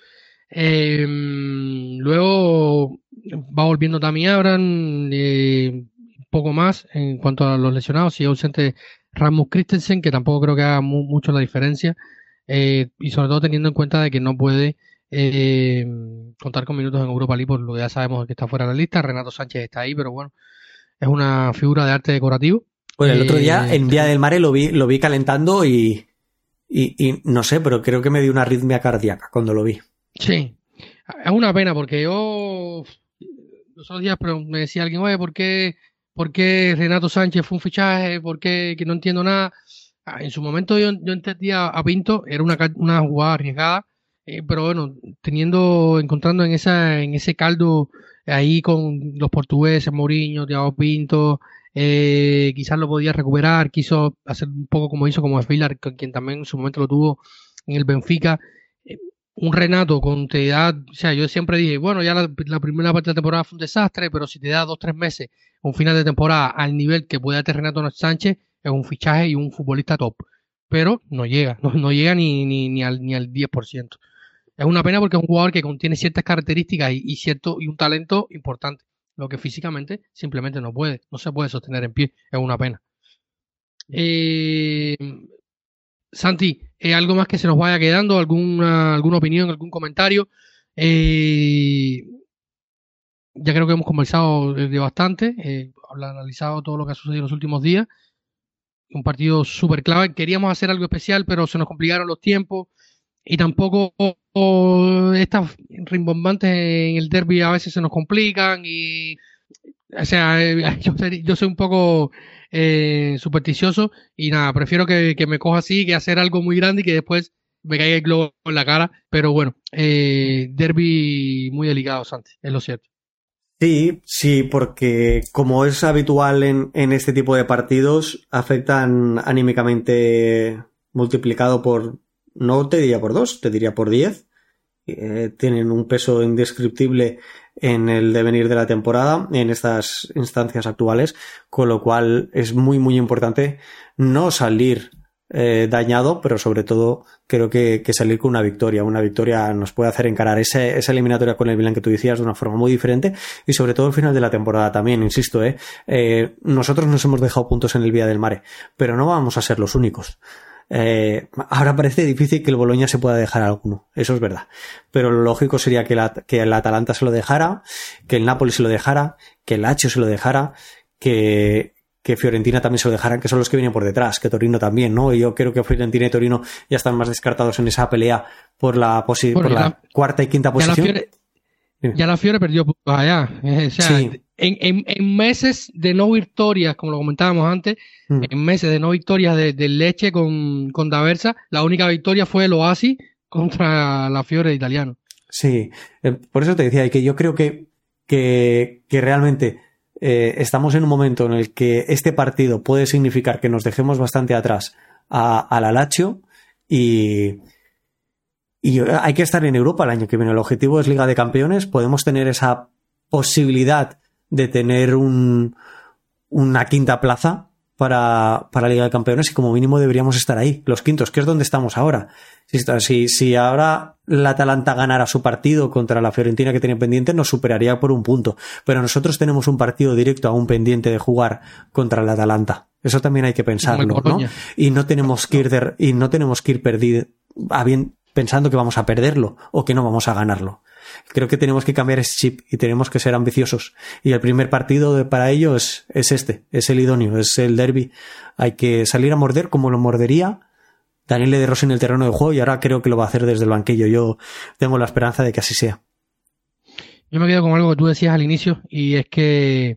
Luego va volviendo Tammy Abraham, un poco más en cuanto a los lesionados. Sigue ausente Rasmus Christensen, que tampoco creo que haga mucho la diferencia, y sobre todo teniendo en cuenta de que no puede contar con minutos en Europa League, por lo que ya sabemos que está fuera de la lista. Renato Sánchez está ahí, pero bueno, es una figura de arte decorativo. Bueno, el otro día en Vía del Mare lo vi calentando y no sé, pero creo que me dio una arritmia cardíaca cuando lo vi. Sí, es una pena porque yo los otros días me decía alguien, oye, ¿por qué Renato Sánchez fue un fichaje? ¿Por qué? Que no entiendo nada. En su momento yo entendía a Pinto, era una jugada arriesgada, pero bueno, encontrando en ese caldo ahí con los portugueses, Mourinho, Thiago Pinto, quizás lo podía recuperar, quiso hacer un poco como hizo como Villar, quien también en su momento lo tuvo en el Benfica. Un Renato con edad, o sea, yo siempre dije, bueno, ya la primera parte de la temporada fue un desastre, pero si te da 2-3 meses, un final de temporada al nivel que puede tener Renato Sánchez, es un fichaje y un futbolista top. Pero no llega, no llega ni al 10%. Es una pena porque es un jugador que contiene ciertas características y un talento importante, lo que físicamente simplemente no se puede sostener en pie, es una pena. Santi, ¿algo más que se nos vaya quedando? ¿Alguna opinión, algún comentario? Ya creo que hemos conversado de bastante, analizado todo lo que ha sucedido en los últimos días. Un partido súper clave. Queríamos hacer algo especial, pero se nos complicaron los tiempos y tampoco estas rimbombantes en el derbi a veces se nos complican y, o sea, yo soy un poco supersticioso y nada, prefiero que me coja así que hacer algo muy grande y que después me caiga el globo en la cara, pero bueno, derbi muy delicado, Santi, es lo cierto. Sí, porque como es habitual en este tipo de partidos, afectan anímicamente multiplicado por, no te diría por 2, te diría por 10. Tienen un peso indescriptible en el devenir de la temporada en estas instancias actuales, con lo cual es muy muy importante no salir dañado, pero sobre todo creo que salir con una victoria. Una victoria nos puede hacer encarar esa eliminatoria con el Milan que tú decías de una forma muy diferente y sobre todo el final de la temporada también, insisto, nosotros nos hemos dejado puntos en el Vía del Mare, pero no vamos a ser los únicos. Ahora parece difícil que el Bologna se pueda dejar alguno, eso es verdad, pero lo lógico sería que el Atalanta se lo dejara, que el Napoli se lo dejara, que el Lazio se lo dejara, que Fiorentina también se lo dejaran, que son los que vienen por detrás, que Torino también, ¿no? Y yo creo que Fiorentina y Torino ya están más descartados en esa pelea por la cuarta y quinta posición. Ya la Fiore perdió allá, o sea, sí. En meses de no victorias, como lo comentábamos antes, en meses de no victorias de Lecce con D'Aversa, la única victoria fue el Oasi contra la Fiore italiano. Sí, por eso te decía, y que yo creo que realmente estamos en un momento en el que este partido puede significar que nos dejemos bastante atrás a la Lazio y hay que estar en Europa el año que viene. El objetivo es Liga de Campeones. Podemos tener esa posibilidad de tener una quinta plaza para Liga de Campeones y como mínimo deberíamos estar ahí, los quintos, que es donde estamos ahora. Si ahora la Atalanta ganara su partido contra la Fiorentina que tiene pendiente, nos superaría por un punto. Pero nosotros tenemos un partido directo aún pendiente de jugar contra la Atalanta. Eso también hay que pensarlo, ¿no? Y no tenemos que ir perdido pensando que vamos a perderlo o que no vamos a ganarlo. Creo que tenemos que cambiar ese chip y tenemos que ser ambiciosos. Y el primer partido para ello es el idóneo, es el derbi. Hay que salir a morder como lo mordería Daniele De Rossi en el terreno de juego y ahora creo que lo va a hacer desde el banquillo. Yo tengo la esperanza de que así sea. Yo me quedo con algo que tú decías al inicio y es que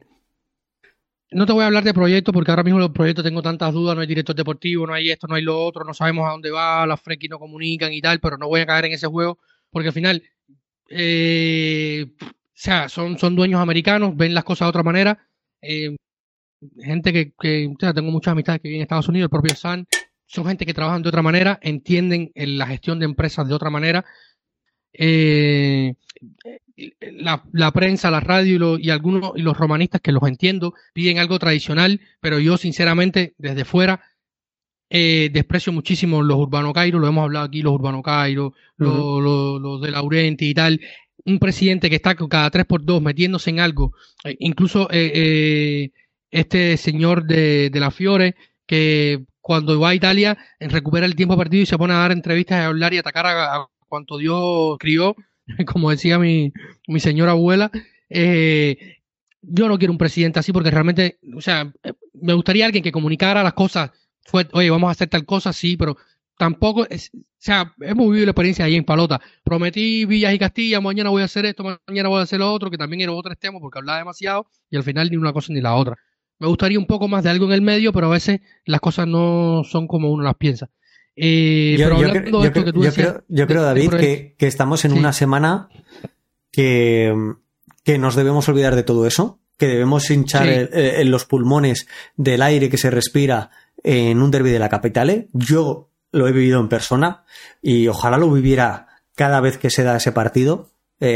no te voy a hablar de proyectos porque ahora mismo los proyectos tengo tantas dudas, no hay director deportivo, no hay esto, no hay lo otro, no sabemos a dónde va, las frikis no comunican y tal, pero no voy a caer en ese juego porque al final O sea, son dueños americanos, ven las cosas de otra manera. Gente que o sea, tengo muchas amistades que viven en Estados Unidos, el propio San, son gente que trabajan de otra manera, entienden la gestión de empresas de otra manera. La prensa, la radio y algunos y los romanistas, que los entiendo, piden algo tradicional, pero yo sinceramente desde fuera desprecio muchísimo los Urbano Cairo, lo hemos hablado aquí, los Urbano Cairo, los de Laurenti y tal. Un presidente que está cada 3x2 metiéndose en algo, incluso este señor de la Fiore, que cuando va a Italia recupera el tiempo perdido y se pone a dar entrevistas, a hablar y atacar a cuanto Dios crió, como decía mi señora abuela. Yo no quiero un presidente así, porque realmente, o sea, me gustaría alguien que comunicara las cosas. Oye, vamos a hacer tal cosa, sí, pero tampoco, o sea, hemos vivido la experiencia ahí en Palota. Prometí Villas y Castilla, mañana voy a hacer esto, mañana voy a hacer lo otro, que también era otro extremo porque hablaba demasiado, y al final ni una cosa ni la otra. Me gustaría un poco más de algo en el medio, pero a veces las cosas no son como uno las piensa. Pero hablando de esto que tú decías, yo creo, David, que estamos en una semana que nos debemos olvidar de todo eso, que debemos hinchar en los pulmones del aire que se respira en un derbi de la capital. Yo lo he vivido en persona y ojalá lo viviera cada vez que se da ese partido.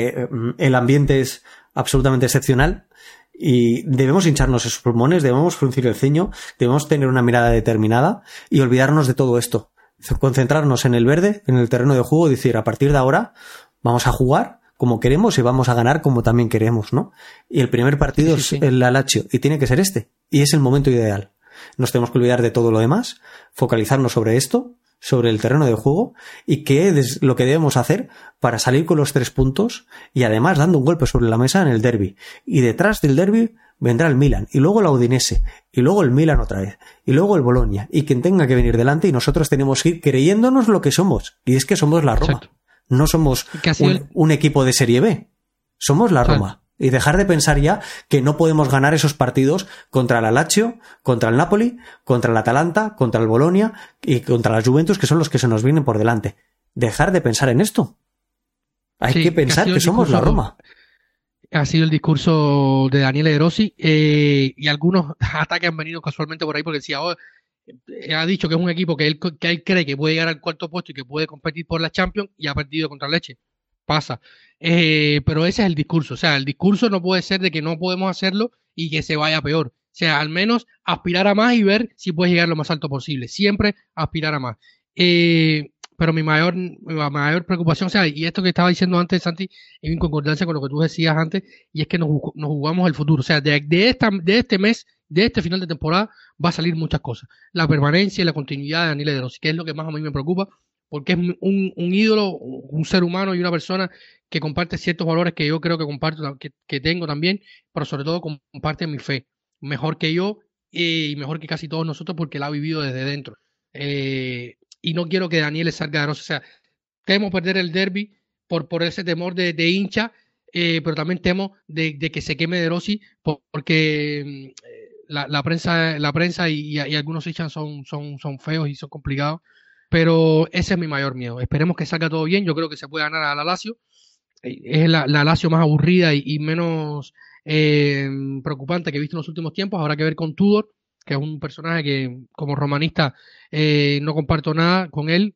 El ambiente es absolutamente excepcional y debemos hincharnos esos pulmones, debemos fruncir el ceño, debemos tener una mirada determinada y olvidarnos de todo esto. Concentrarnos en el verde, en el terreno de juego y decir, a partir de ahora vamos a jugar como queremos y vamos a ganar como también queremos, ¿no? Y el primer partido es el Lazio y tiene que ser este. Y es el momento ideal. Nos tenemos que olvidar de todo lo demás, focalizarnos sobre esto, sobre el terreno de juego y qué es lo que debemos hacer para salir con los 3 puntos y además dando un golpe sobre la mesa en el derbi. Y detrás del derbi vendrá el Milan y luego la Udinese y luego el Milan otra vez y luego el Bologna y quien tenga que venir delante, y nosotros tenemos que ir creyéndonos lo que somos, y es que somos la Roma. Exacto. No somos un equipo de Serie B, somos la Roma. Y dejar de pensar ya que no podemos ganar esos partidos contra la Lazio, contra el Napoli, contra el Atalanta, contra el Bologna y contra la Juventus, que son los que se nos vienen por delante. Dejar de pensar en esto. Hay que pensar que somos la Roma. Ha sido el discurso de Daniele De Rossi, y algunos ataques han venido casualmente por ahí porque decía, ha dicho que es un equipo que él cree que puede llegar al 4º puesto y que puede competir por la Champions, y ha perdido contra Lecce. Pasa. Pero ese es el discurso. O sea, el discurso no puede ser de que no podemos hacerlo y que se vaya peor. O sea, al menos aspirar a más y ver si puedes llegar lo más alto posible. Siempre aspirar a más. Pero mi mayor preocupación, o sea, y esto que estaba diciendo antes, Santi, es en concordancia con lo que tú decías antes, y es que nos jugamos el futuro. O sea, de este mes, de este final de temporada, va a salir muchas cosas. La permanencia y la continuidad de Daniele De Rossi, que es lo que más a mí me preocupa, porque es un ídolo, un ser humano y una persona que comparte ciertos valores que yo creo que comparto, que tengo también, pero sobre todo comparte mi fe. Mejor que yo y mejor que casi todos nosotros, porque la ha vivido desde dentro. Y no quiero que Daniele salga de Rossi. O sea, temo perder el derbi por ese temor de hincha, pero también temo de que se queme De Rossi, porque la prensa y algunos hinchas son feos y son complicados. Pero ese es mi mayor miedo. Esperemos que salga todo bien. Yo creo que se puede ganar a la Lazio. Es la Lazio más aburrida y menos preocupante que he visto en los últimos tiempos. Habrá que ver con Tudor, que es un personaje que como romanista no comparto nada con él,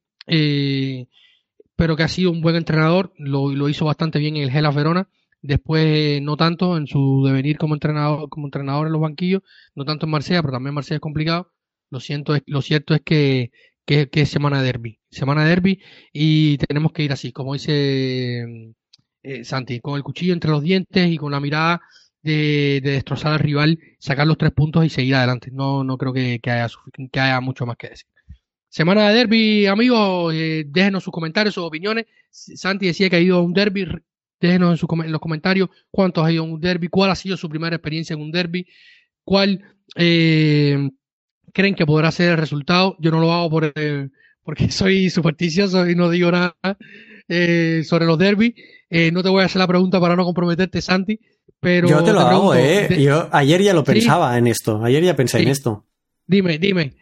pero que ha sido un buen entrenador. Lo hizo bastante bien en el Hellas Verona. Después no tanto en su devenir como entrenador en los banquillos, no tanto en Marsella, pero también Marsella es complicado. Lo cierto es que es semana de derbi y tenemos que ir así, como dice Santi, con el cuchillo entre los dientes y con la mirada de destrozar al rival, sacar los 3 puntos y seguir adelante. No creo que haya mucho más que decir. Semana de derbi, amigos, déjenos sus comentarios, sus opiniones. Santi decía que ha ido a un derbi, déjenos en los comentarios cuántos ha ido a un derbi, cuál ha sido su primera experiencia en un derbi, cuál creen que podrá ser el resultado. Yo no lo hago porque soy supersticioso y no digo nada sobre los derbis. No te voy a hacer la pregunta para no comprometerte, Santi, pero yo te lo hago, Yo ayer ya lo pensaba en esto. Ayer ya pensé en esto. Dime,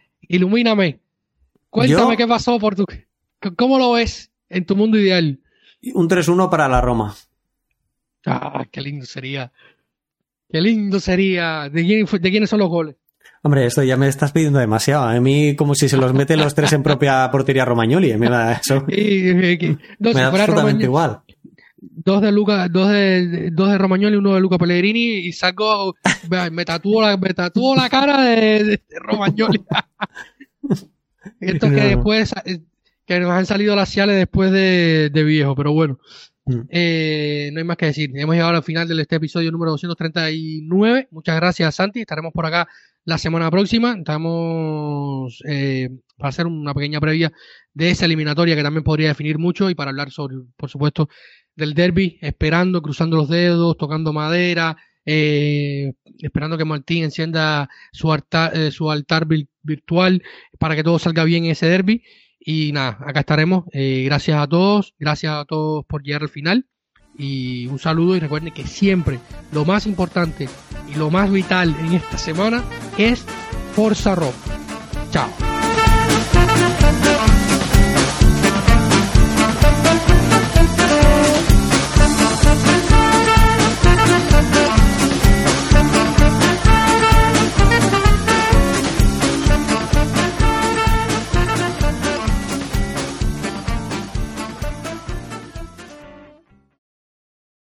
ilumíname. Cuéntame qué pasó ¿cómo lo ves en tu mundo ideal? Un 3-1 para la Roma. Ah, qué lindo sería. Qué lindo sería. ¿De quiénes son los goles? Hombre, esto ya me estás pidiendo demasiado. A mí como si se los mete los 3 en propia portería Romagnoli. Me da eso. No, me da absolutamente igual. 2 de Romagnoli, 1 de Luca Pellegrini y saco, me tatúo la cara de Romagnoli. Esto que después que nos han salido laciales después de viejo, pero bueno. No hay más que decir. Hemos llegado al final de este episodio número 239. Muchas gracias, Santi. Estaremos por acá la semana próxima. Estamos para hacer una pequeña previa de esa eliminatoria que también podría definir mucho y para hablar sobre, por supuesto, del derbi, esperando, cruzando los dedos, tocando madera, esperando que Martín encienda su altar virtual para que todo salga bien en ese derbi. Y nada, acá estaremos. Gracias a todos por llegar al final. Y un saludo y recuerden que siempre lo más importante y lo más vital en esta semana es Forza Roma. Chao.